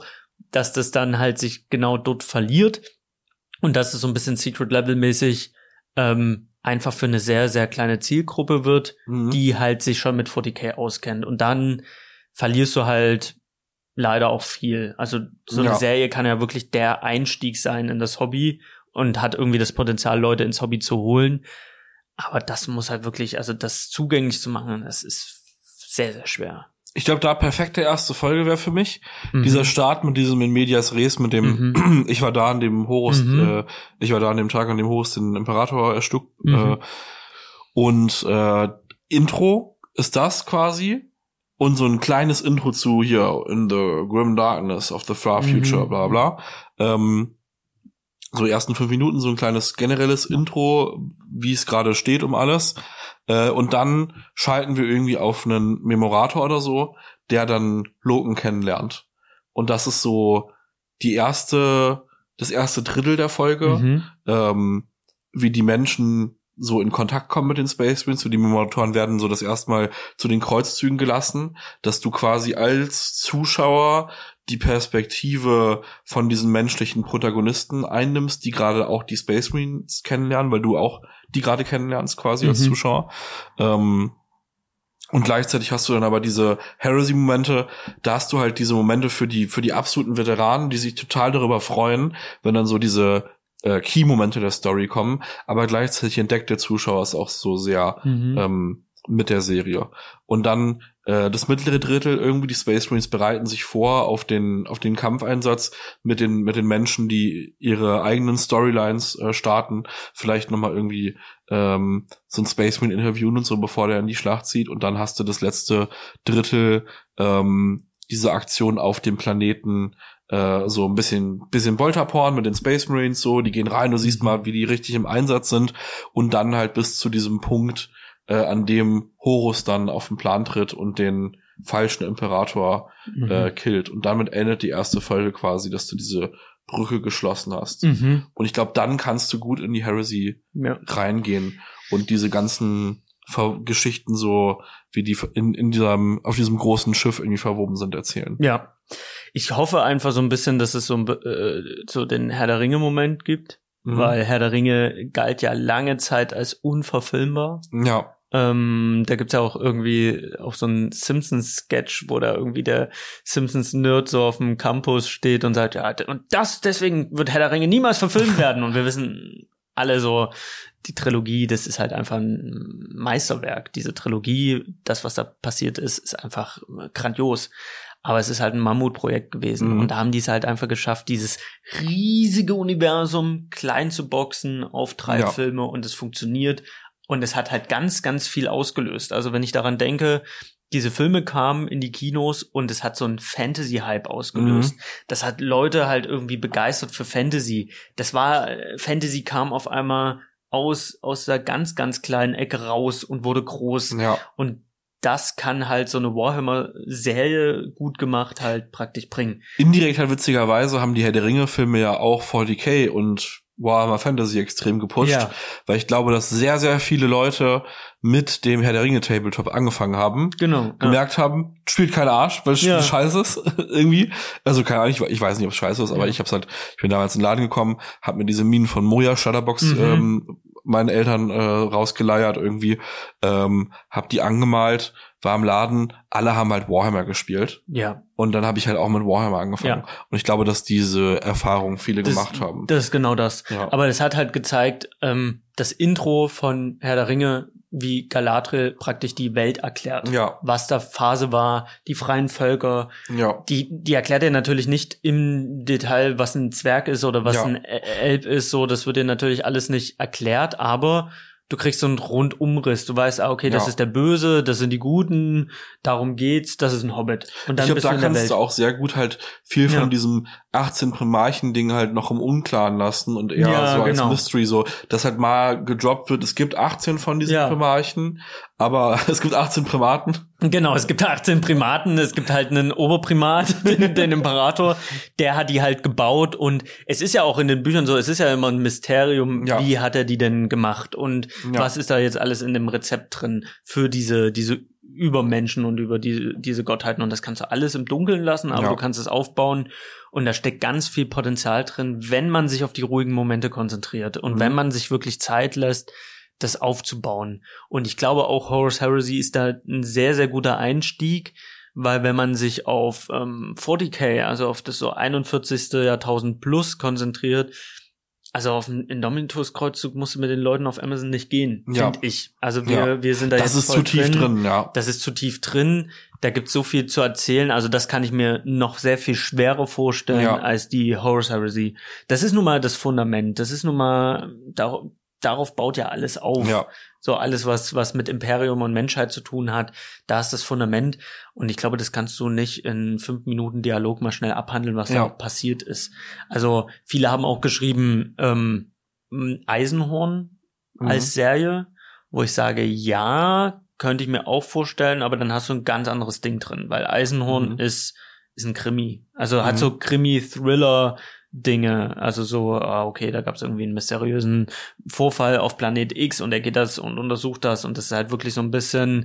dass das dann halt sich genau dort verliert und dass es so ein bisschen Secret-Level-mäßig ähm, einfach für eine sehr, sehr kleine Zielgruppe wird, mhm. die halt sich schon mit forty K auskennt. Und dann verlierst du halt leider auch viel. Also so eine ja. Serie kann ja wirklich der Einstieg sein in das Hobby und hat irgendwie das Potenzial, Leute ins Hobby zu holen. Aber das muss halt wirklich, also das zugänglich zu machen, das ist sehr, sehr schwer. Ich glaube, da perfekte erste Folge wäre für mich. Mhm. Dieser Start mit diesem in Medias Res, mit dem, mhm. ich war da an dem Horus, mhm. äh, ich war da an dem Tag, an dem Horus den Imperator erstuckt. Mhm. Äh, und äh, Intro ist das quasi. Und so ein kleines Intro zu hier, in the grim darkness of the far future, mhm. bla bla. Ähm, so ersten fünf Minuten, so ein kleines generelles Intro, wie es gerade steht um alles. Äh, und dann schalten wir irgendwie auf einen Memorator oder so, der dann Loken kennenlernt. Und das ist so die erste, das erste Drittel der Folge, mhm. ähm, wie die Menschen so in Kontakt kommen mit den Space Marines. So die Memoratoren werden so das erste Mal zu den Kreuzzügen gelassen, dass du quasi als Zuschauer die Perspektive von diesen menschlichen Protagonisten einnimmst, die gerade auch die Space Marines kennenlernen, weil du auch die gerade kennenlernst quasi mhm. als Zuschauer. Ähm, und gleichzeitig hast du dann aber diese Heresy-Momente, da hast du halt diese Momente für die für die absoluten Veteranen, die sich total darüber freuen, wenn dann so diese äh, Key-Momente der Story kommen, aber gleichzeitig entdeckt der Zuschauer es auch so sehr mhm. ähm, mit der Serie. Und dann äh, das mittlere Drittel, irgendwie die Space Marines bereiten sich vor auf den auf den Kampfeinsatz mit den mit den Menschen, die ihre eigenen Storylines äh, starten, vielleicht nochmal irgendwie ähm, so ein Space Marine interviewen und so, bevor der in die Schlacht zieht. Und dann hast du das letzte Drittel, ähm, diese Aktion auf dem Planeten, äh, so ein bisschen bisschen Bolterporn mit den Space Marines, so, die gehen rein, du siehst mal, wie die richtig im Einsatz sind, und dann halt bis zu diesem Punkt, äh, an dem Horus dann auf den Plan tritt und den falschen Imperator mhm. äh, killt. Und damit endet die erste Folge quasi, dass du diese Brücke geschlossen hast. Mhm. Und ich glaube, dann kannst du gut in die Heresy ja. reingehen und diese ganzen Ver- Geschichten so, wie die in, in diesem, auf diesem großen Schiff irgendwie verwoben sind, erzählen. Ja. Ich hoffe einfach so ein bisschen, dass es so, äh, so den Herr der Ringe-Moment gibt. Mhm. Weil Herr der Ringe galt ja lange Zeit als unverfilmbar. Ja. Ähm, da gibt's ja auch irgendwie auch so einen Simpsons-Sketch, wo da irgendwie der Simpsons-Nerd so auf dem Campus steht und sagt, ja, und das, deswegen wird Herr der Ringe niemals verfilmt werden. Und wir wissen alle so, die Trilogie, das ist halt einfach ein Meisterwerk. Diese Trilogie, das, was da passiert ist, ist einfach grandios. Aber es ist halt ein Mammutprojekt gewesen. Mhm. Und da haben die es halt einfach geschafft, dieses riesige Universum klein zu boxen auf drei ja. Filme, und es funktioniert. Und es hat halt ganz, ganz viel ausgelöst. Also wenn ich daran denke, diese Filme kamen in die Kinos und es hat so einen Fantasy-Hype ausgelöst. Mhm. Das hat Leute halt irgendwie begeistert für Fantasy. Das war, Fantasy kam auf einmal aus, aus der ganz, ganz kleinen Ecke raus und wurde groß. Ja. Und das kann halt so eine Warhammer-Serie gut gemacht halt praktisch bringen. Indirekt halt witzigerweise haben die Herr der Ringe-Filme ja auch forty K und Warhammer Fantasy extrem gepusht, ja. weil ich glaube, dass sehr, sehr viele Leute mit dem Herr der Ringe Tabletop angefangen haben, genau, gemerkt ja. haben, spielt kein Arsch, weil es ja. scheiße ist irgendwie. Also keine Ahnung, ich, ich weiß nicht, ob es scheiße ist, aber ja. ich hab's halt, ich bin damals in den Laden gekommen, hab mir diese Minen von Moja Shutterbox mhm. ähm, meinen Eltern äh, rausgeleiert irgendwie, ähm, hab die angemalt, war im Laden, alle haben halt Warhammer gespielt. Ja. Und dann habe ich halt auch mit Warhammer angefangen. Ja. Und ich glaube, dass diese Erfahrung viele das, gemacht haben. Das ist genau das. Ja. Aber es hat halt gezeigt, ähm, das Intro von Herr der Ringe, wie Galadriel praktisch die Welt erklärt. Ja. Was da Phase war, die freien Völker. Ja. Die, die erklärt dir natürlich nicht im Detail, was ein Zwerg ist oder was ja. ein Elb ist. So, das wird dir natürlich alles nicht erklärt, aber du kriegst so einen Rundumriss. Du weißt, ah, okay, das ja. ist der Böse, das sind die Guten, darum geht's, das ist ein Hobbit. Und dann ich glaube, bist da du in der kannst Welt. du auch sehr gut halt viel von ja. diesem achtzehn Primarchen-Ding halt noch im Unklaren lassen und eher ja, so genau. als Mystery, so, dass halt mal gedroppt wird, es gibt achtzehn von diesen ja. Primarchen, aber es gibt achtzehn Primaten. Genau, es gibt achtzehn Primaten, es gibt halt einen Oberprimat, den, den Imperator, der hat die halt gebaut, und es ist ja auch in den Büchern so, es ist ja immer ein Mysterium, ja. wie hat er die denn gemacht und ja. was ist da jetzt alles in dem Rezept drin für diese diese über Menschen und über die, diese Gottheiten und das kannst du alles im Dunkeln lassen, aber ja. du kannst es aufbauen und da steckt ganz viel Potenzial drin, wenn man sich auf die ruhigen Momente konzentriert und mhm. wenn man sich wirklich Zeit lässt, das aufzubauen. Und ich glaube auch Horus Heresy ist da ein sehr, sehr guter Einstieg, weil wenn man sich auf ähm, vierzig K, also auf das so einundvierzigste Jahrtausend plus konzentriert, also auf einen Indomitus-Kreuzzug musst du mit den Leuten auf Amazon nicht gehen, ja. finde ich. Also wir ja. wir sind da das jetzt ist voll zu tief drin. drin, ja. Das ist zu tief drin. Da gibt's so viel zu erzählen. Also das kann ich mir noch sehr viel schwerer vorstellen ja. als die Horus Heresy. Das ist nun mal das Fundament. Das ist nun mal, dar- darauf baut ja alles auf. Ja. So alles, was was mit Imperium und Menschheit zu tun hat, da ist das Fundament. Und ich glaube, das kannst du nicht in fünf Minuten Dialog mal schnell abhandeln, was ja. da passiert ist. Also viele haben auch geschrieben, ähm, Eisenhorn mhm. als Serie, wo ich sage, ja, könnte ich mir auch vorstellen, aber dann hast du ein ganz anderes Ding drin, weil Eisenhorn mhm. ist ist ein Krimi. Also mhm. hat so Krimi-Thriller-Dinge, also so, ah, okay, da gab es irgendwie einen mysteriösen Vorfall auf Planet X und er geht das und untersucht das und das ist halt wirklich so ein bisschen,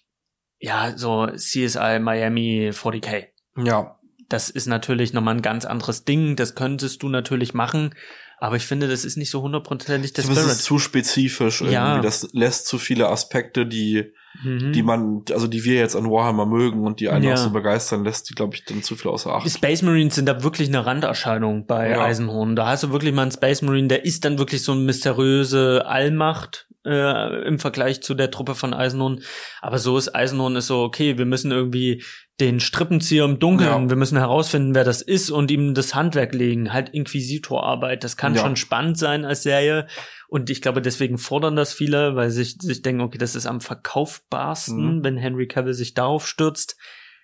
ja, so C S I Miami vierzig K. Ja. Das ist natürlich nochmal ein ganz anderes Ding, das könntest du natürlich machen, aber ich finde, das ist nicht so hundertprozentig der Spirit. Das ist zu spezifisch irgendwie. Ja. Das lässt zu viele Aspekte, die mhm. die man, also die wir jetzt an Warhammer mögen und die einen ja. auch so begeistern, lässt die, glaube ich, dann zu viel außer Acht. Die Space Marines sind da wirklich eine Randerscheinung bei ja. Eisenhorn. Da hast du wirklich mal einen Space Marine, der ist dann wirklich so eine mysteriöse Allmacht äh, im Vergleich zu der Truppe von Eisenhorn. Aber so ist Eisenhorn ist so, okay, wir müssen irgendwie den Strippenzieher im Dunkeln, ja. wir müssen herausfinden, wer das ist und ihm das Handwerk legen. Halt Inquisitorarbeit. Das kann ja. schon spannend sein als Serie. Und ich glaube, deswegen fordern das viele, weil sie sich, sich denken, okay, das ist am verkaufbarsten, mhm. wenn Henry Cavill sich darauf stürzt.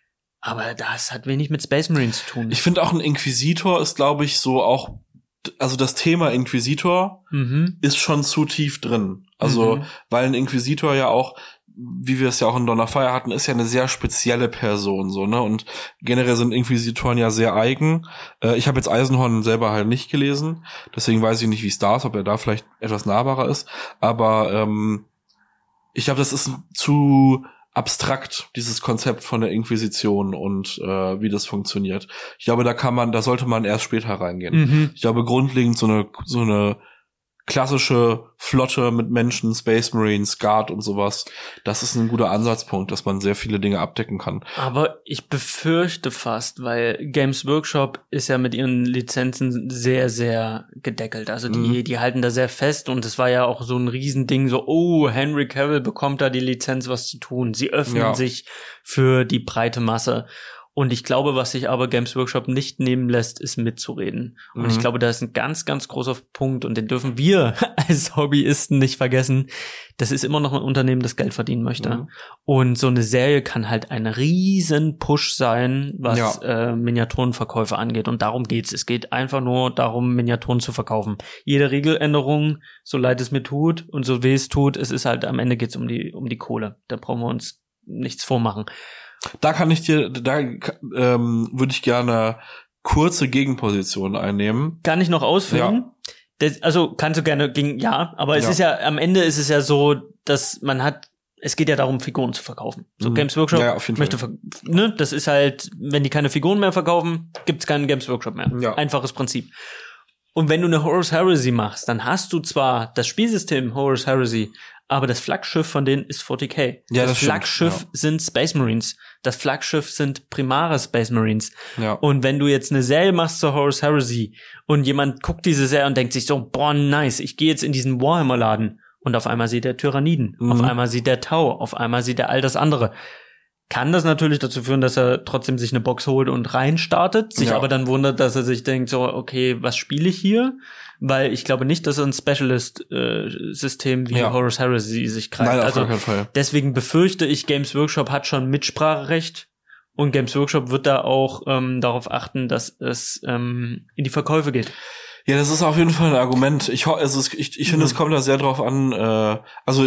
Aber das hat wenig mit Space Marines zu tun. Ich finde auch ein Inquisitor ist, glaube ich, so auch, also das Thema Inquisitor mhm. ist schon zu tief drin. Also, mhm. weil ein Inquisitor ja auch, wie wir es ja auch in Donnerfire hatten, ist ja eine sehr spezielle Person, so, ne, und generell sind Inquisitoren ja sehr eigen. Äh, ich habe jetzt Eisenhorn selber halt nicht gelesen, deswegen weiß ich nicht, wie es da ist, ob er da vielleicht etwas nahbarer ist, aber ähm, ich glaube, das ist zu abstrakt, dieses Konzept von der Inquisition und äh, wie das funktioniert. Ich glaube, da kann man, da sollte man erst später reingehen. Mhm. Ich glaube, grundlegend so eine so eine klassische Flotte mit Menschen, Space Marines, Guard und sowas, das ist ein guter Ansatzpunkt, dass man sehr viele Dinge abdecken kann. Aber ich befürchte fast, weil Games Workshop ist ja mit ihren Lizenzen sehr, sehr gedeckelt. Also die, mhm. die halten da sehr fest und es war ja auch so ein Riesending, so, oh, Henry Cavill bekommt da die Lizenz, was zu tun. Sie öffnen ja. sich für die breite Masse. Und ich glaube, was sich aber Games Workshop nicht nehmen lässt, ist mitzureden. Und mhm. ich glaube, da ist ein ganz, ganz großer Punkt und den dürfen wir als Hobbyisten nicht vergessen. Das ist immer noch ein Unternehmen, das Geld verdienen möchte. Mhm. Und so eine Serie kann halt ein riesen Push sein, was ja. äh, Miniaturenverkäufe angeht. Und darum geht's. Es geht einfach nur darum, Miniaturen zu verkaufen. Jede Regeländerung, so leid es mir tut und so weh es tut, es ist halt, am Ende geht's um die, um die Kohle. Da brauchen wir uns nichts vormachen. Da kann ich dir, da ähm, würde ich gerne kurze Gegenpositionen einnehmen. Kann ich noch ausführen? Ja. Das, also kannst du gerne gegen, ja, aber es ja. ist ja, am Ende ist es ja so, dass man hat, es geht ja darum, Figuren zu verkaufen. So mhm. Games Workshop ja, möchte, ver- ne, das ist halt, wenn die keine Figuren mehr verkaufen, gibt's keinen Games Workshop mehr. Ja. Einfaches Prinzip. Und wenn du eine Horus Heresy machst, dann hast du zwar das Spielsystem Horus Heresy, aber das Flaggschiff von denen ist vierzig K. Ja, das, das Flaggschiff stimmt, ja. sind Space Marines. Das Flaggschiff sind primare Space Marines. Ja. Und wenn du jetzt eine Serie machst zur Horus Heresy und jemand guckt diese Serie und denkt sich so, boah, nice, ich gehe jetzt in diesen Warhammer-Laden und auf einmal sieht er Tyranniden, mhm. auf einmal sieht er Tau, auf einmal sieht er all das andere. Kann das natürlich dazu führen, dass er trotzdem sich eine Box holt und reinstartet, sich ja. aber dann wundert, dass er sich denkt, so, okay, was spiele ich hier? Weil ich glaube nicht, dass er ein Specialist-System äh, wie ja. Horus Heresy sich greift. Nein, auf also keinen Fall. Deswegen befürchte ich, Games Workshop hat schon Mitspracherecht und Games Workshop wird da auch ähm, darauf achten, dass es ähm, in die Verkäufe geht. Ja, das ist auf jeden Fall ein Argument. Ich, also ich, ich finde, mhm. es kommt da sehr drauf an. Äh, also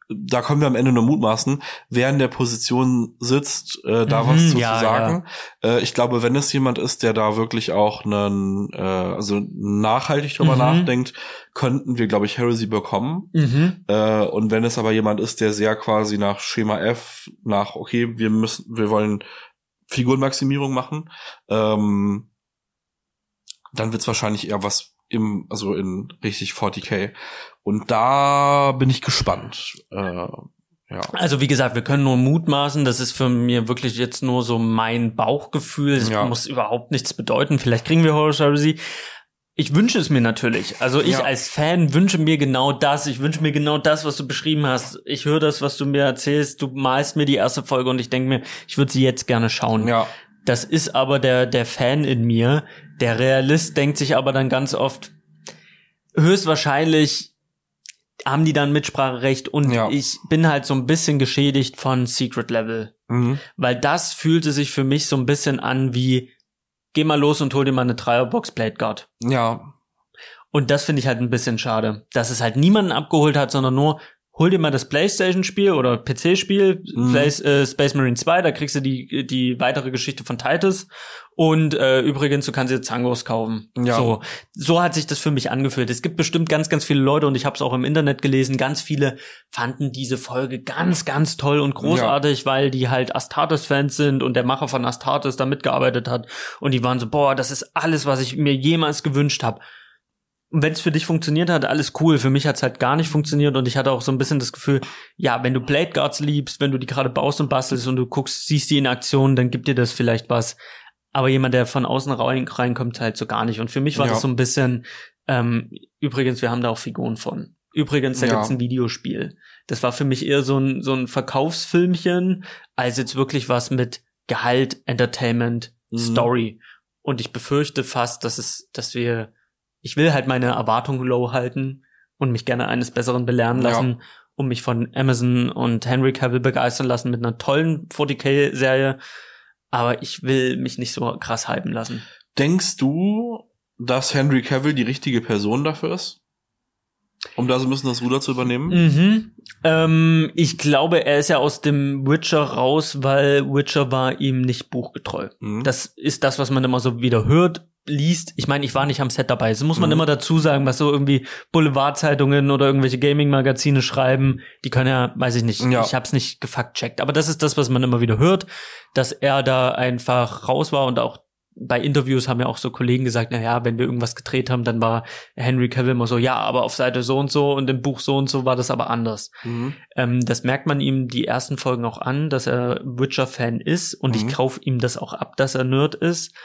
da können wir am Ende nur mutmaßen, wer in der Position sitzt, äh, da Mhm, was zu, ja, zu sagen. Äh, ich glaube, wenn es jemand ist, der da wirklich auch einen, äh, also nachhaltig drüber Mhm. nachdenkt, könnten wir, glaube ich, Heresy bekommen. Mhm. Äh, und wenn es aber jemand ist, der sehr quasi nach Schema F, nach, okay, wir müssen, wir wollen Figurenmaximierung machen, ähm, dann wird's wahrscheinlich eher was im, also in richtig vierzig K. Und da bin ich gespannt. Äh, ja. Also wie gesagt, wir können nur mutmaßen, das ist für mir wirklich jetzt nur so mein Bauchgefühl, es Ja. muss überhaupt nichts bedeuten, vielleicht kriegen wir Horus Heresy. Ich wünsche es mir natürlich. Also ich Ja. als Fan wünsche mir genau das. Ich wünsche mir genau das, was du beschrieben hast. Ich höre das, was du mir erzählst. Du malst mir die erste Folge und ich denke mir, ich würde sie jetzt gerne schauen. Ja. Das ist aber der der Fan in mir. Der Realist denkt sich aber dann ganz oft, höchstwahrscheinlich haben die dann Mitspracherecht und Ja. ich bin halt so ein bisschen geschädigt von Secret Level. Mhm. Weil das fühlte sich für mich so ein bisschen an wie, geh mal los und hol dir mal eine Dreierbox Blade Guard. Ja. Und das finde ich halt ein bisschen schade, dass es halt niemanden abgeholt hat, sondern nur, hol dir mal das PlayStation-Spiel oder P C-Spiel, Mhm. Play, äh, Space Marine zwei, da kriegst du die die weitere Geschichte von Titus. Und äh, übrigens, du kannst dir Zangos kaufen. Ja. So, so hat sich das für mich angefühlt. Es gibt bestimmt ganz, ganz viele Leute, und ich habe es auch im Internet gelesen, ganz viele fanden diese Folge ganz, ganz toll und großartig, ja. weil die halt Astartes-Fans sind und der Macher von Astartes da mitgearbeitet hat. Und die waren so, boah, das ist alles, was ich mir jemals gewünscht habe. Und wenn es für dich funktioniert hat, alles cool. Für mich hat es halt gar nicht funktioniert und ich hatte auch so ein bisschen das Gefühl, ja, wenn du Blade Guards liebst, wenn du die gerade baust und bastelst und du guckst, siehst die in Aktion, dann gibt dir das vielleicht was. Aber jemand, der von außen rein, reinkommt, halt so gar nicht. Und für mich war Ja. das so ein bisschen, ähm, übrigens, wir haben da auch Figuren von. Übrigens, da Ja. gibt's ein Videospiel. Das war für mich eher so ein, so ein Verkaufsfilmchen, als jetzt wirklich was mit Gehalt, Entertainment, Mhm. Story. Und ich befürchte fast, dass es, dass wir Ich will halt meine Erwartungen low halten und mich gerne eines Besseren belehren lassen, ja. um mich von Amazon und Henry Cavill begeistern lassen mit einer tollen vierzig K-Serie. Aber ich will mich nicht so krass hypen lassen. Denkst du, dass Henry Cavill die richtige Person dafür ist? Um da so ein bisschen das Ruder zu übernehmen? Mhm. Ähm, ich glaube, er ist ja aus dem Witcher raus, weil Witcher war ihm nicht buchgetreu. Mhm. Das ist das, was man immer so wieder hört, liest. Ich meine, ich war nicht am Set dabei. Das muss man mhm. immer dazu sagen, was so irgendwie Boulevardzeitungen oder irgendwelche Gaming-Magazine schreiben. Die können ja, weiß ich nicht, ja. ich hab's nicht gefact-checkt. Aber das ist das, was man immer wieder hört, dass er da einfach raus war und auch bei Interviews haben ja auch so Kollegen gesagt, na ja, wenn wir irgendwas gedreht haben, dann war Henry Cavill immer so, ja, aber auf Seite so und so und im Buch so und so war das aber anders. Mhm. Ähm, das merkt man ihm die ersten Folgen auch an, dass er Witcher-Fan ist und mhm. ich kaufe ihm das auch ab, dass er Nerd ist.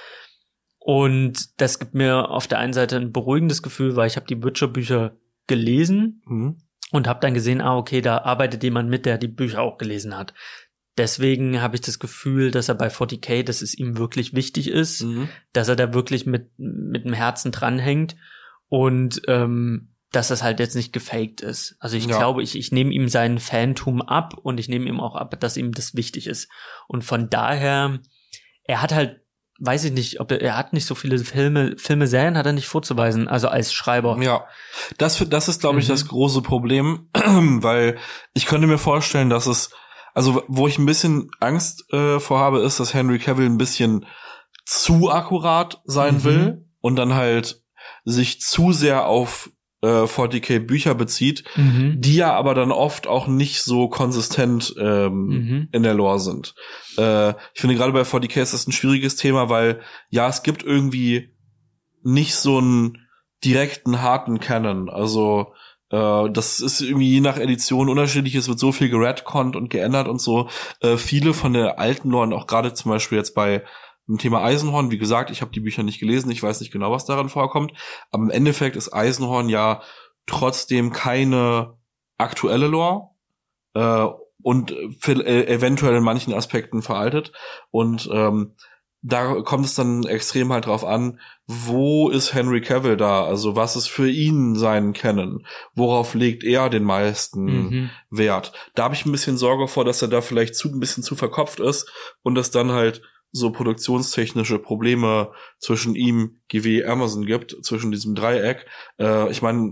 Und das gibt mir auf der einen Seite ein beruhigendes Gefühl, weil ich habe die Witcher-Bücher gelesen mhm. und habe dann gesehen, ah, okay, da arbeitet jemand mit, der die Bücher auch gelesen hat. Deswegen habe ich das Gefühl, dass er bei vierzig K, dass es ihm wirklich wichtig ist, mhm. dass er da wirklich mit mit dem Herzen dranhängt und ähm, dass das halt jetzt nicht gefaked ist. Also ich ja. glaube, ich ich nehme ihm seinen Fantum ab und ich nehme ihm auch ab, dass ihm das wichtig ist. Und von daher, er hat halt, weiß ich nicht, ob er, er hat nicht so viele Filme, Filme, Serien hat er nicht vorzuweisen, also als Schreiber. Ja, das, das ist, glaube ich, mhm. das große Problem, weil ich könnte mir vorstellen, dass es Also, wo ich ein bisschen Angst äh, vorhabe, ist, dass Henry Cavill ein bisschen zu akkurat sein mhm. will und dann halt sich zu sehr auf äh, vierzig K Bücher bezieht, mhm. die ja aber dann oft auch nicht so konsistent ähm, mhm. in der Lore sind. Äh, ich finde, gerade bei vierzig K ist das ein schwieriges Thema, weil ja, es gibt irgendwie nicht so einen direkten, harten Canon. Also Uh, das ist irgendwie je nach Edition unterschiedlich, es wird so viel geredconnt und geändert und so. Uh, viele von der alten Lore, auch gerade zum Beispiel jetzt bei dem Thema Eisenhorn, wie gesagt, ich habe die Bücher nicht gelesen, ich weiß nicht genau, was daran vorkommt, aber im Endeffekt ist Eisenhorn ja trotzdem keine aktuelle Lore uh, und äh, eventuell in manchen Aspekten veraltet und ähm, da kommt es dann extrem halt drauf an, wo ist Henry Cavill da? Also was ist für ihn sein Canon? Worauf legt er den meisten mhm. Wert? Da habe ich ein bisschen Sorge vor, dass er da vielleicht zu ein bisschen zu verkopft ist und es dann halt so produktionstechnische Probleme zwischen ihm, G W, Amazon gibt, zwischen diesem Dreieck. Äh, ich meine,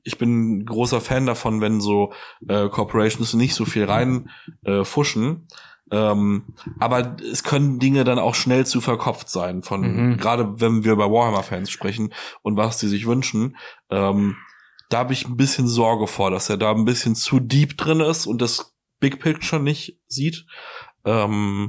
ich bin ein großer Fan davon, wenn so äh, Corporations nicht so viel rein äh, fuschen. Ähm, aber es können Dinge dann auch schnell zu verkopft sein, von Mhm. gerade wenn wir über Warhammer-Fans sprechen und was sie sich wünschen. Ähm, da habe ich ein bisschen Sorge vor, dass er da ein bisschen zu deep drin ist und das Big Picture nicht sieht. Ähm,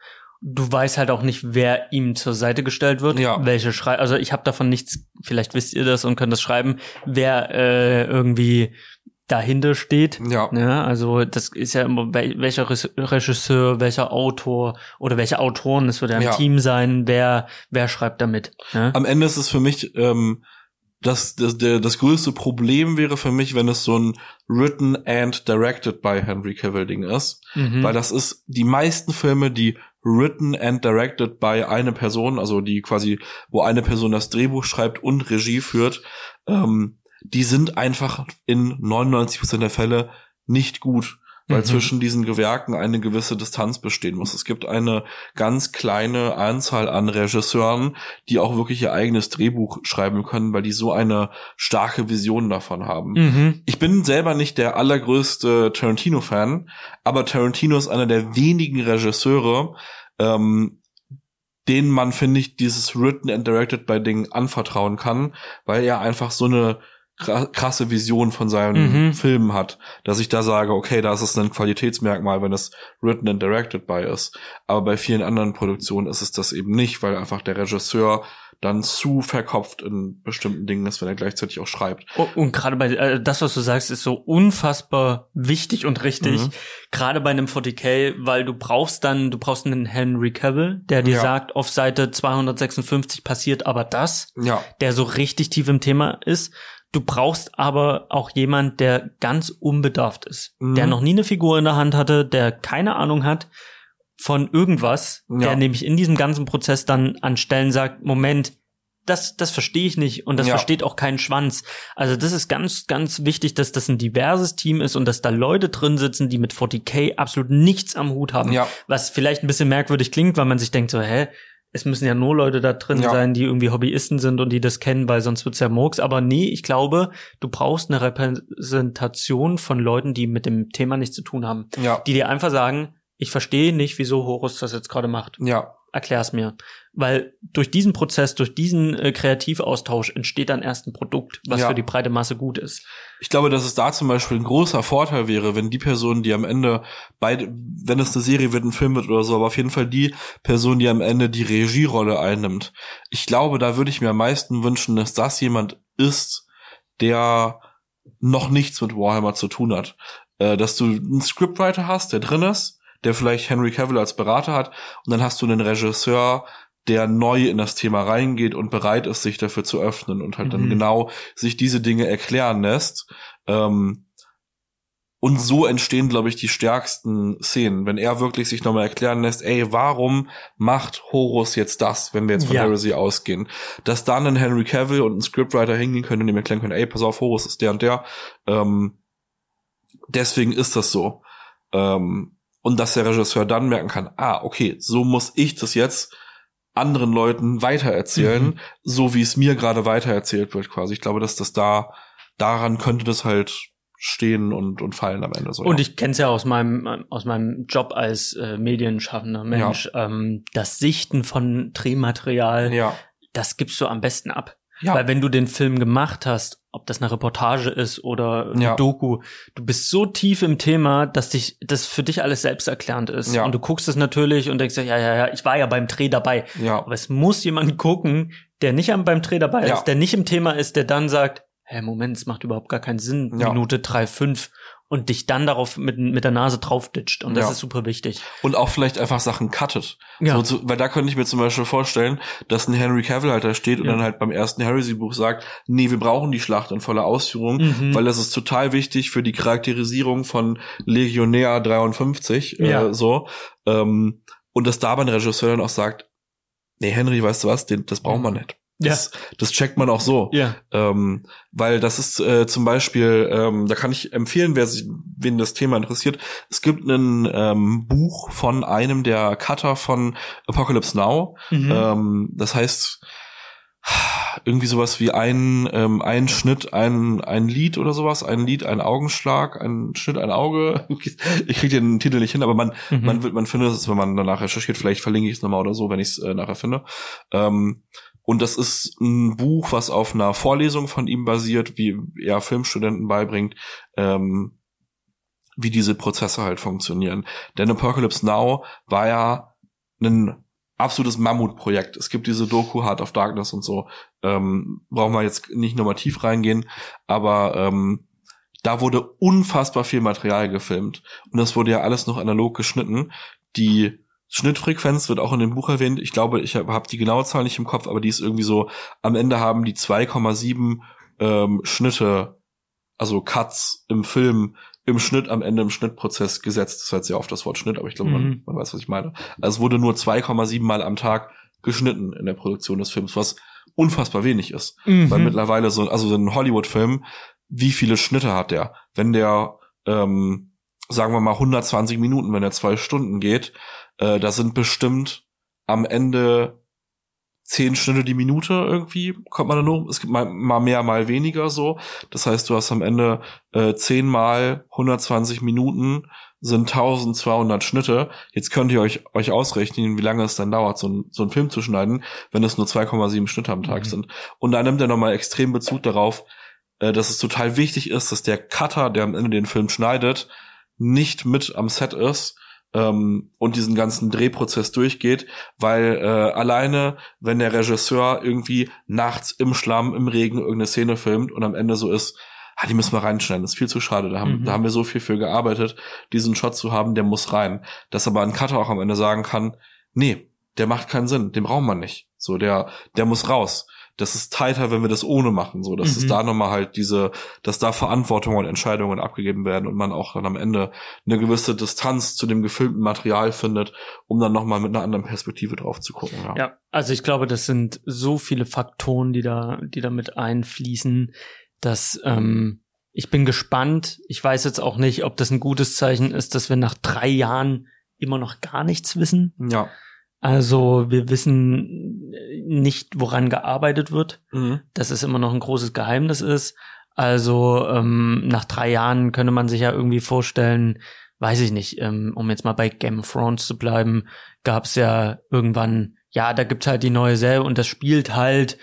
Du weißt halt auch nicht, wer ihm zur Seite gestellt wird, Ja. welche Schrei also ich habe davon nichts, vielleicht wisst ihr das und könnt das schreiben, wer äh, irgendwie dahinter steht. ja. Ja, also das ist ja immer wel- welcher Res- Regisseur, welcher Autor oder welche Autoren, es wird ja ein Ja. Team sein, wer wer schreibt da mit. Ne? Am Ende ist es für mich ähm, das, das, der, das größte Problem wäre für mich, wenn es so ein written and directed by Henry Cavill Ding ist. Mhm. Weil das ist die meisten Filme, die written and directed by eine Person, also die quasi, wo eine Person das Drehbuch schreibt und Regie führt, ähm, die sind einfach in neunundneunzig Prozent der Fälle nicht gut, weil Mhm. zwischen diesen Gewerken eine gewisse Distanz bestehen muss. Es gibt eine ganz kleine Anzahl an Regisseuren, die auch wirklich ihr eigenes Drehbuch schreiben können, weil die so eine starke Vision davon haben. Mhm. Ich bin selber nicht der allergrößte Tarantino-Fan, aber Tarantino ist einer der wenigen Regisseure, ähm, denen man, finde ich, dieses Written and Directed by Ding anvertrauen kann, weil er einfach so eine kra- krasse Vision von seinen Mhm. Filmen hat, dass ich da sage, okay, da ist es ein Qualitätsmerkmal, wenn es Written and Directed by ist. Aber bei vielen anderen Produktionen ist es das eben nicht, weil einfach der Regisseur dann zu verkopft in bestimmten Dingen ist, wenn er gleichzeitig auch schreibt. Und, und gerade bei äh, das, was du sagst, ist so unfassbar wichtig und richtig. Mhm. Gerade bei einem forty K, weil du brauchst dann, du brauchst einen Henry Cavill, der dir Ja. sagt, auf Seite zweihundertsechsundfünfzig passiert aber das, Ja, der so richtig tief im Thema ist. Du brauchst aber auch jemand, der ganz unbedarft ist, Mhm. der noch nie eine Figur in der Hand hatte, der keine Ahnung hat von irgendwas, Ja. der nämlich in diesem ganzen Prozess dann an Stellen sagt, Moment, das, das verstehe ich nicht und das Ja. versteht auch kein Schwanz. Also das ist ganz, ganz wichtig, dass das ein diverses Team ist und dass da Leute drin sitzen, die mit forty K absolut nichts am Hut haben. Ja. Was vielleicht ein bisschen merkwürdig klingt, weil man sich denkt so, hä, es müssen ja nur Leute da drin Ja. sein, die irgendwie Hobbyisten sind und die das kennen, weil sonst wird's ja Murks. Aber nee, ich glaube, du brauchst eine Repräsentation von Leuten, die mit dem Thema nichts zu tun haben. ja, Die dir einfach sagen, ich verstehe nicht, wieso Horus das jetzt gerade macht. ja. Erklär's mir. Weil durch diesen Prozess, durch diesen äh, Kreativaustausch entsteht dann erst ein Produkt, was Ja. für die breite Masse gut ist. Ich glaube, dass es da zum Beispiel ein großer Vorteil wäre, wenn die Person, die am Ende beide, wenn es eine Serie wird, ein Film wird oder so, aber auf jeden Fall die Person, die am Ende die Regierolle einnimmt. Ich glaube, da würde ich mir am meisten wünschen, dass das jemand ist, der noch nichts mit Warhammer zu tun hat. Äh, dass du einen Scriptwriter hast, der drin ist, der vielleicht Henry Cavill als Berater hat, und dann hast du einen Regisseur, der neu in das Thema reingeht und bereit ist, sich dafür zu öffnen und halt Mhm. dann genau sich diese Dinge erklären lässt. Ähm, und so entstehen, glaube ich, die stärksten Szenen, wenn er wirklich sich nochmal erklären lässt, ey, warum macht Horus jetzt das, wenn wir jetzt von Ja. Heresy ausgehen? Dass dann ein Henry Cavill und ein Scriptwriter hingehen können und ihm erklären können, ey, pass auf, Horus ist der und der. Ähm, deswegen ist das so. Ähm, und dass der Regisseur dann merken kann, ah, okay, so muss ich das jetzt anderen Leuten weitererzählen, Mhm. so wie es mir gerade weitererzählt wird quasi. Ich glaube, dass das da, daran könnte das halt stehen und, und fallen am Ende so. Und ja. ich kenne es ja aus meinem aus meinem Job als äh, Medienschaffender Mensch. Ähm, das Sichten von Drehmaterial, Ja, das gibst du am besten ab. ja, Weil wenn du den Film gemacht hast, ob das eine Reportage ist oder eine Ja. Doku, du bist so tief im Thema, dass dich das für dich alles selbsterklärend ist. Ja. Und du guckst es natürlich und denkst dir, ja, ja, ja, ich war ja beim Dreh dabei. ja, Aber es muss jemand gucken, der nicht am beim Dreh dabei Ja. ist, der nicht im Thema ist, der dann sagt, hä, Moment, es macht überhaupt gar keinen Sinn, Ja. Minute drei fünf und dich dann darauf mit, mit der Nase draufditscht. Und das Ja. ist super wichtig. und auch vielleicht einfach Sachen cuttet. Ja. So, zu, weil da könnte ich mir zum Beispiel vorstellen, dass ein Henry Cavill halt da steht und Ja. dann halt beim ersten Heresy-Buch sagt, nee, wir brauchen die Schlacht in voller Ausführung, Mhm. weil das ist total wichtig für die Charakterisierung von Legionär dreiundfünfzig, Ja. äh, so. Ähm, und dass da aber ein Regisseur dann auch sagt, nee, Henry, weißt du was, den, das brauchen wir nicht. Das, das checkt man auch so. Ja. Ähm, weil das ist äh, zum Beispiel, ähm, da kann ich empfehlen, wer sich, wen das Thema interessiert, es gibt ein ähm, Buch von einem der Cutter von Apocalypse Now. Mhm. Ähm, das heißt, irgendwie sowas wie ein ähm, ein Schnitt, ein ein Lied oder sowas, ein Lied, ein Augenschlag, ein Schnitt, ein Auge. Ich kriege den Titel nicht hin, aber man mhm. man wird man findet es, wenn man danach recherchiert, vielleicht verlinke ich es nochmal oder so, wenn ich es äh, nachher finde. Ähm, und das ist ein Buch, was auf einer Vorlesung von ihm basiert, wie er Filmstudenten beibringt, ähm, wie diese Prozesse halt funktionieren. Denn Apocalypse Now war ja ein absolutes Mammutprojekt. Es gibt diese Doku Heart of Darkness und so. Ähm, brauchen wir jetzt nicht nochmal tief reingehen, aber ähm, da wurde unfassbar viel Material gefilmt. Und das wurde ja alles noch analog geschnitten. Die Schnittfrequenz wird auch in dem Buch erwähnt. Ich glaube, ich habe hab die genaue Zahl nicht im Kopf, aber die ist irgendwie so, am Ende haben die zwei Komma sieben ähm, Schnitte, also Cuts im Film, im Schnitt am Ende im Schnittprozess gesetzt. Das ist halt sehr oft das Wort Schnitt, aber ich glaube, mhm. man, man weiß, was ich meine. Also es wurde nur zwei Komma sieben Mal am Tag geschnitten in der Produktion des Films, was unfassbar wenig ist. Mhm. Weil mittlerweile so, also so ein Hollywood-Film, wie viele Schnitte hat der? Wenn der, ähm, sagen wir mal hundertzwanzig Minuten, wenn er zwei Stunden geht, äh, da sind bestimmt am Ende zehn Schnitte die Minute irgendwie, kommt man da nur, es gibt mal, mal mehr, mal weniger so. Das heißt, du hast am Ende äh, zehn mal hundertzwanzig Minuten sind eintausendzweihundert Schnitte. Jetzt könnt ihr euch euch ausrechnen, wie lange es dann dauert, so, ein, so einen Film zu schneiden, wenn es nur zwei Komma sieben Schnitte am Tag mhm. sind. Und da nimmt er nochmal extrem Bezug darauf, äh, dass es total wichtig ist, dass der Cutter, der am Ende den Film schneidet, nicht mit am Set ist, und diesen ganzen Drehprozess durchgeht, weil äh, alleine, wenn der Regisseur irgendwie nachts im Schlamm, im Regen irgendeine Szene filmt und am Ende so ist, ah, die müssen wir reinschneiden, das ist viel zu schade, da haben, mhm. da haben wir so viel für gearbeitet, diesen Shot zu haben, der muss rein. Dass aber ein Cutter auch am Ende sagen kann, nee, der macht keinen Sinn, den braucht man nicht. So, der, der muss raus. Das ist tighter, wenn wir das ohne machen, so, dass mhm. es da nochmal halt diese, dass da Verantwortung und Entscheidungen abgegeben werden und man auch dann am Ende eine gewisse Distanz zu dem gefilmten Material findet, um dann nochmal mit einer anderen Perspektive drauf zu gucken. Ja. ja, also ich glaube, das sind so viele Faktoren, die da, die da mit einfließen, dass ähm, ich bin gespannt. Ich weiß jetzt auch nicht, ob das ein gutes Zeichen ist, dass wir nach drei Jahren immer noch gar nichts wissen. Ja. Also wir wissen nicht, woran gearbeitet wird, mhm. dass es immer noch ein großes Geheimnis ist. Also ähm, nach drei Jahren könnte man sich ja irgendwie vorstellen, weiß ich nicht, ähm, um jetzt mal bei Game of Thrones zu bleiben, gab es ja irgendwann, ja, da gibt's halt die neue Serie und das spielt halt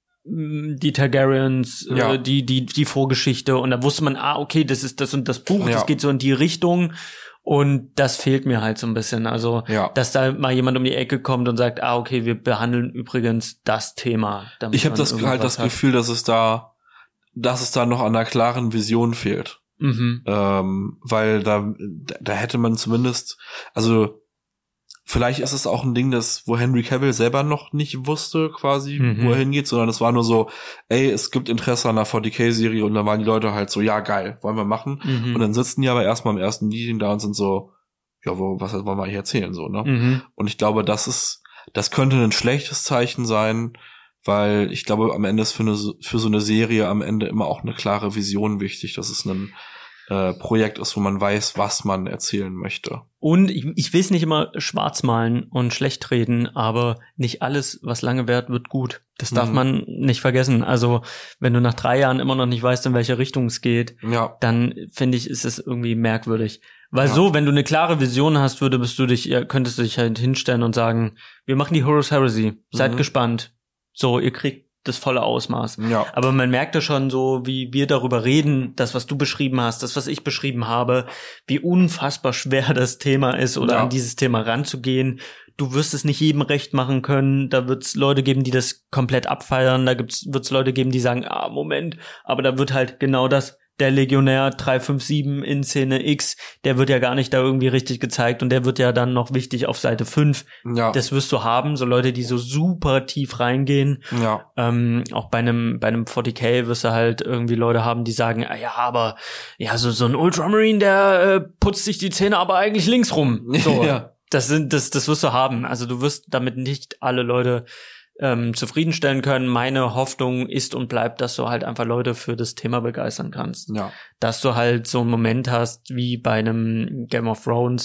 mh, die Targaryens, ja. äh, die die die Vorgeschichte und da wusste man, ah, okay, das ist das und das Buch, ja. das geht so in die Richtung. Und das fehlt mir halt so ein bisschen. Also, ja. dass da mal jemand um die Ecke kommt und sagt, ah, okay, wir behandeln übrigens das Thema. Ich habe das halt das hat. Gefühl, dass es da, dass es da noch an einer klaren Vision fehlt. Mhm. Ähm, weil da, da hätte man zumindest, also vielleicht ist es auch ein Ding, das, wo Henry Cavill selber noch nicht wusste, quasi, mhm. wo er hingeht, sondern es war nur so, ey, es gibt Interesse an einer forty K-Serie und da waren die Leute halt so, ja, geil, wollen wir machen. Mhm. Und dann sitzen die aber erstmal im ersten Meeting da und sind so, ja, wo, was wollen wir hier erzählen, so, ne? Mhm. Und ich glaube, das ist, das könnte ein schlechtes Zeichen sein, weil ich glaube, am Ende ist für eine, für so eine Serie am Ende immer auch eine klare Vision wichtig, dass es ein Äh, Projekt ist, wo man weiß, was man erzählen möchte. Und ich, ich will es nicht immer schwarz malen und schlecht reden, aber nicht alles, was lange währt, wird gut. Das darf mhm. man nicht vergessen. Also wenn du nach drei Jahren immer noch nicht weißt, in welche Richtung es geht, ja. dann finde ich, ist es irgendwie merkwürdig. Weil ja. so, wenn du eine klare Vision hast, würde, bist du dich, ja, könntest du dich halt hinstellen und sagen, wir machen die Horus Heresy. Seid mhm. gespannt. So, ihr kriegt das volle Ausmaß. Ja. Aber man merkt ja schon so, wie wir darüber reden, das, was du beschrieben hast, das, was ich beschrieben habe, wie unfassbar schwer das Thema ist oder ja. an dieses Thema ranzugehen. Du wirst es nicht jedem recht machen können. Da wird es Leute geben, die das komplett abfeiern. Da wird es Leute geben, die sagen, ah, Moment, aber da wird halt genau das, der Legionär drei fünf sieben in Szene X, der wird ja gar nicht da irgendwie richtig gezeigt und der wird ja dann noch wichtig auf Seite fünf. Ja. Das wirst du haben, so Leute, die so super tief reingehen. Ja. Ähm, auch bei einem bei einem forty K wirst du halt irgendwie Leute haben, die sagen, ah, ja, aber ja, so so ein Ultramarine, der äh, putzt sich die Zähne aber eigentlich links rum. So, ja. das sind das das wirst du haben. Also du wirst damit nicht alle Leute Ähm, zufriedenstellen können. Meine Hoffnung ist und bleibt, dass du halt einfach Leute für das Thema begeistern kannst. Ja. Dass du halt so einen Moment hast, wie bei einem Game of Thrones,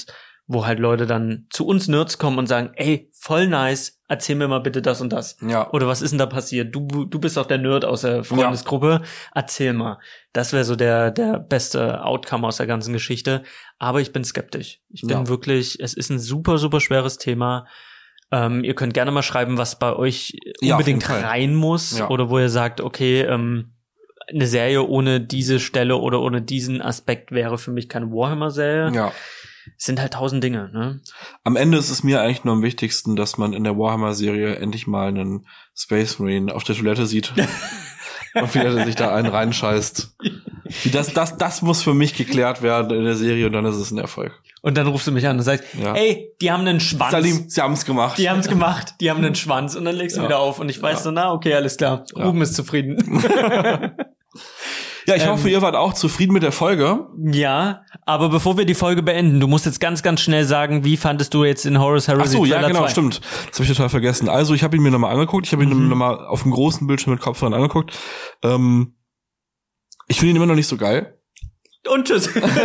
wo halt Leute dann zu uns Nerds kommen und sagen, ey, voll nice, erzähl mir mal bitte das und das. Ja. Oder was ist denn da passiert? Du du bist doch der Nerd aus der Freundesgruppe, erzähl mal. Das wäre so der der beste Outcome aus der ganzen Geschichte. Aber ich bin skeptisch. Ich bin Ja. wirklich, es ist ein super, super schweres Thema. Ähm, ihr könnt gerne mal schreiben, was bei euch Ja, auf unbedingt jeden Fall. rein muss. Ja. Oder wo ihr sagt, okay, ähm, eine Serie ohne diese Stelle oder ohne diesen Aspekt wäre für mich keine Warhammer-Serie. Ja. Es sind halt tausend Dinge, ne? Am Ende ist es mir eigentlich nur am wichtigsten, dass man in der Warhammer-Serie endlich mal einen Space Marine auf der Toilette sieht. Und wie er sich da einen reinscheißt. Wie das, das, das muss für mich geklärt werden in der Serie und dann ist es ein Erfolg. Und dann rufst du mich an und sagst, Ja. ey, die haben einen Schwanz. Salim, sie haben's gemacht. Die haben's gemacht, die haben einen Schwanz. Und dann legst du Ja. wieder auf und ich weiß Ja. so, na, okay, alles klar. Ja. Ruben ist zufrieden. Ja, ich Ähm, hoffe, ihr wart auch zufrieden mit der Folge. Ja, aber bevor wir die Folge beenden, du musst jetzt ganz, ganz schnell sagen, wie fandest du jetzt in Horus Heresy Ach so, ja, Trailer genau, zwei? stimmt. Das habe ich total vergessen. Also, ich habe ihn mir nochmal angeguckt. Ich habe ihn Mhm. nochmal auf dem großen Bildschirm mit Kopfhörern angeguckt. Ähm, ich finde ihn immer noch nicht so geil. Und tschüss.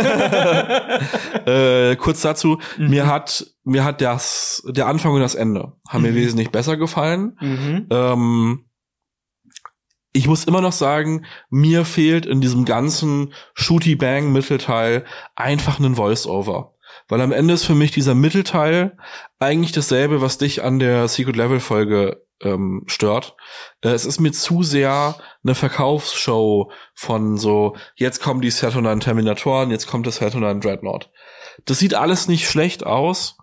äh, kurz dazu, Mhm. mir hat mir hat das der Anfang und das Ende haben mir Mhm. wesentlich besser gefallen. mhm. Ähm, ich muss immer noch sagen, mir fehlt in diesem ganzen Shooty-Bang-Mittelteil einfach ein Voice-Over. Weil am Ende ist für mich dieser Mittelteil eigentlich dasselbe, was dich an der Secret-Level-Folge ähm, stört. Äh, es ist mir zu sehr eine Verkaufsshow von so, jetzt kommen die Saturnine Terminatoren, jetzt kommt das Saturnine Dreadnought. Das sieht alles nicht schlecht aus,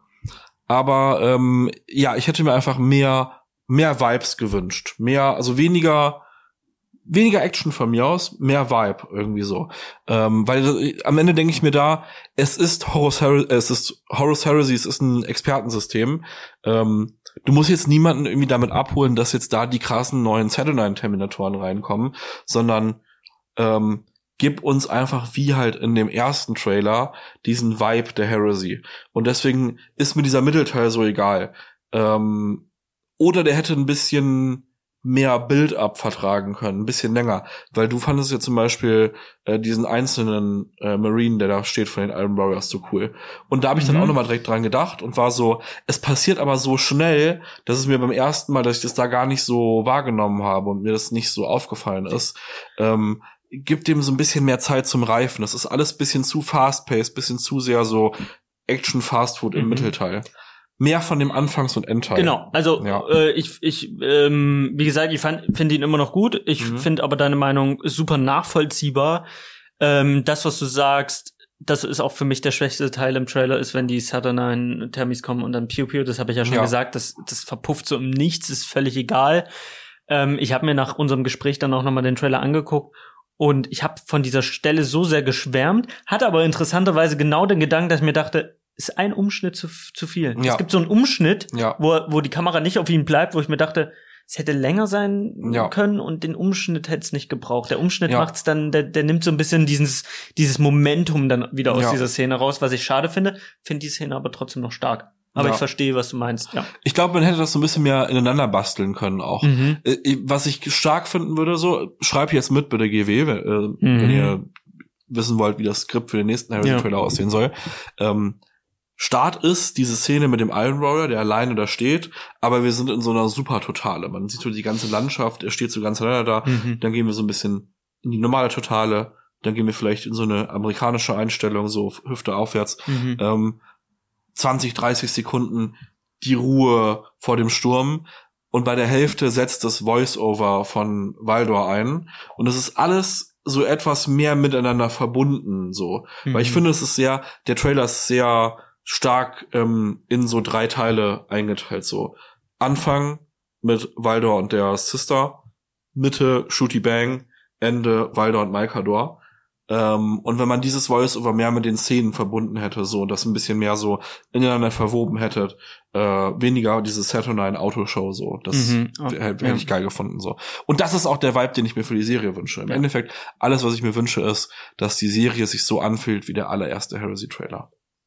aber ähm, ja, ich hätte mir einfach mehr mehr Vibes gewünscht. Mehr, also weniger weniger Action von mir aus, mehr Vibe irgendwie so. Ähm, weil äh, am Ende denke ich mir da, es ist Horus Heresy, es ist Horus Heresy, es ist ein Expertensystem. Ähm, du musst jetzt niemanden irgendwie damit abholen, dass jetzt da die krassen neuen Saturnine Terminatoren reinkommen, sondern ähm, gib uns einfach wie halt in dem ersten Trailer diesen Vibe der Heresy. Und deswegen ist mir dieser Mittelteil so egal. Ähm, oder der hätte ein bisschen mehr Build-up vertragen können, ein bisschen länger, weil du fandest ja zum Beispiel äh, diesen einzelnen äh, Marine, der da steht von den Iron Warriors, so cool. Und da habe ich dann Mhm. auch nochmal direkt dran gedacht und war so, es passiert aber so schnell, dass es mir beim ersten Mal, dass ich das da gar nicht so wahrgenommen habe und mir das nicht so aufgefallen ist, ähm, gibt dem so ein bisschen mehr Zeit zum Reifen. Das ist alles bisschen zu fast-paced, bisschen zu sehr so Action-Fast-Food im Mhm. Mittelteil. Mehr von dem Anfangs- und Endteil. Genau, also Ja. äh, ich, ich ähm, wie gesagt, ich finde ihn immer noch gut. Ich Mhm. finde aber deine Meinung super nachvollziehbar. Ähm, das, was du sagst, das ist auch für mich der schwächste Teil im Trailer, ist, wenn die Saturnine Thermis kommen und dann Piu Piu, das habe ich ja schon Ja. gesagt, das, das verpufft so im Nichts, ist völlig egal. Ähm, ich habe mir nach unserem Gespräch dann auch nochmal den Trailer angeguckt und ich habe von dieser Stelle so sehr geschwärmt, hatte aber interessanterweise genau den Gedanken, dass ich mir dachte, ist ein Umschnitt zu, zu viel. Ja. Es gibt so einen Umschnitt, Ja. wo, wo die Kamera nicht auf ihm bleibt, wo ich mir dachte, es hätte länger sein Ja. können und den Umschnitt hätte es nicht gebraucht. Der Umschnitt Ja. macht's dann, der, der nimmt so ein bisschen dieses, dieses Momentum dann wieder aus Ja. dieser Szene raus, was ich schade finde. Finde die Szene aber trotzdem noch stark. Aber Ja. ich verstehe, was du meinst, ja. Ich glaube, man hätte das so ein bisschen mehr ineinander basteln können auch. Mhm. Äh, Was ich stark finden würde, so, schreib jetzt mit bei der G W, wenn, äh, Mhm. wenn ihr wissen wollt, wie das Skript für den nächsten Harry-Trailer Ja. aussehen soll. Ähm, Start ist diese Szene mit dem Iron Warrior, der alleine da steht, aber wir sind in so einer Super-Totale. Man sieht so die ganze Landschaft, er steht so ganz alleine da. Mhm. Dann gehen wir so ein bisschen in die normale Totale. Dann gehen wir vielleicht in so eine amerikanische Einstellung, so Hüfte aufwärts. Mhm. Ähm, zwanzig, dreißig Sekunden die Ruhe vor dem Sturm. Und bei der Hälfte setzt das Voice-Over von Valdor ein. Und es ist alles so etwas mehr miteinander verbunden, so. Mhm. Weil ich finde, es ist sehr, der Trailer ist sehr stark ähm, in so drei Teile eingeteilt, so. Anfang mit Valdor und der Sister, Mitte Shooty Bang, Ende Valdor und Malkador. Ähm, und wenn man dieses Voice-Over mehr mit den Szenen verbunden hätte, so, das ein bisschen mehr so ineinander verwoben hätte, äh, weniger diese Saturnine-Autoshow, so, das Mhm. Oh, hätte hätte ja. ich geil gefunden, so. Und das ist auch der Vibe, den ich mir für die Serie wünsche. Im Ja. Endeffekt, alles, was ich mir wünsche, ist, dass die Serie sich so anfühlt wie der allererste Heresy-Trailer.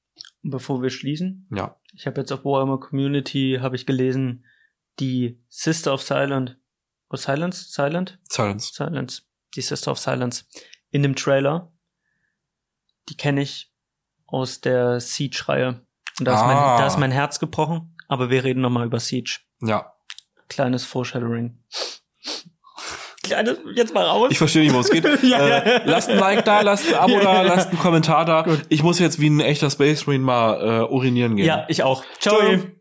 Bevor wir schließen, Ja. ich habe jetzt auf Warhammer Community, habe ich gelesen, die Sister of Silent, oh, Silence? Silent? Silence. Silence. Die Sister of Silence. In dem Trailer, die kenne ich aus der Siege-Reihe. Und da ist, Ah. mein, da ist mein Herz gebrochen. Aber wir reden nochmal über Siege. Ja. Kleines Foreshadowing. Kleines, jetzt mal raus. Ich verstehe nicht, worum es geht. Ja, ja. äh, lasst ein Like da, lasst ein Abo Ja, da, ja, ja. lasst einen Kommentar da. Gut. Ich muss jetzt wie ein echter Space Marine mal äh, urinieren gehen. Ja, ich auch. Ciao. Ciao.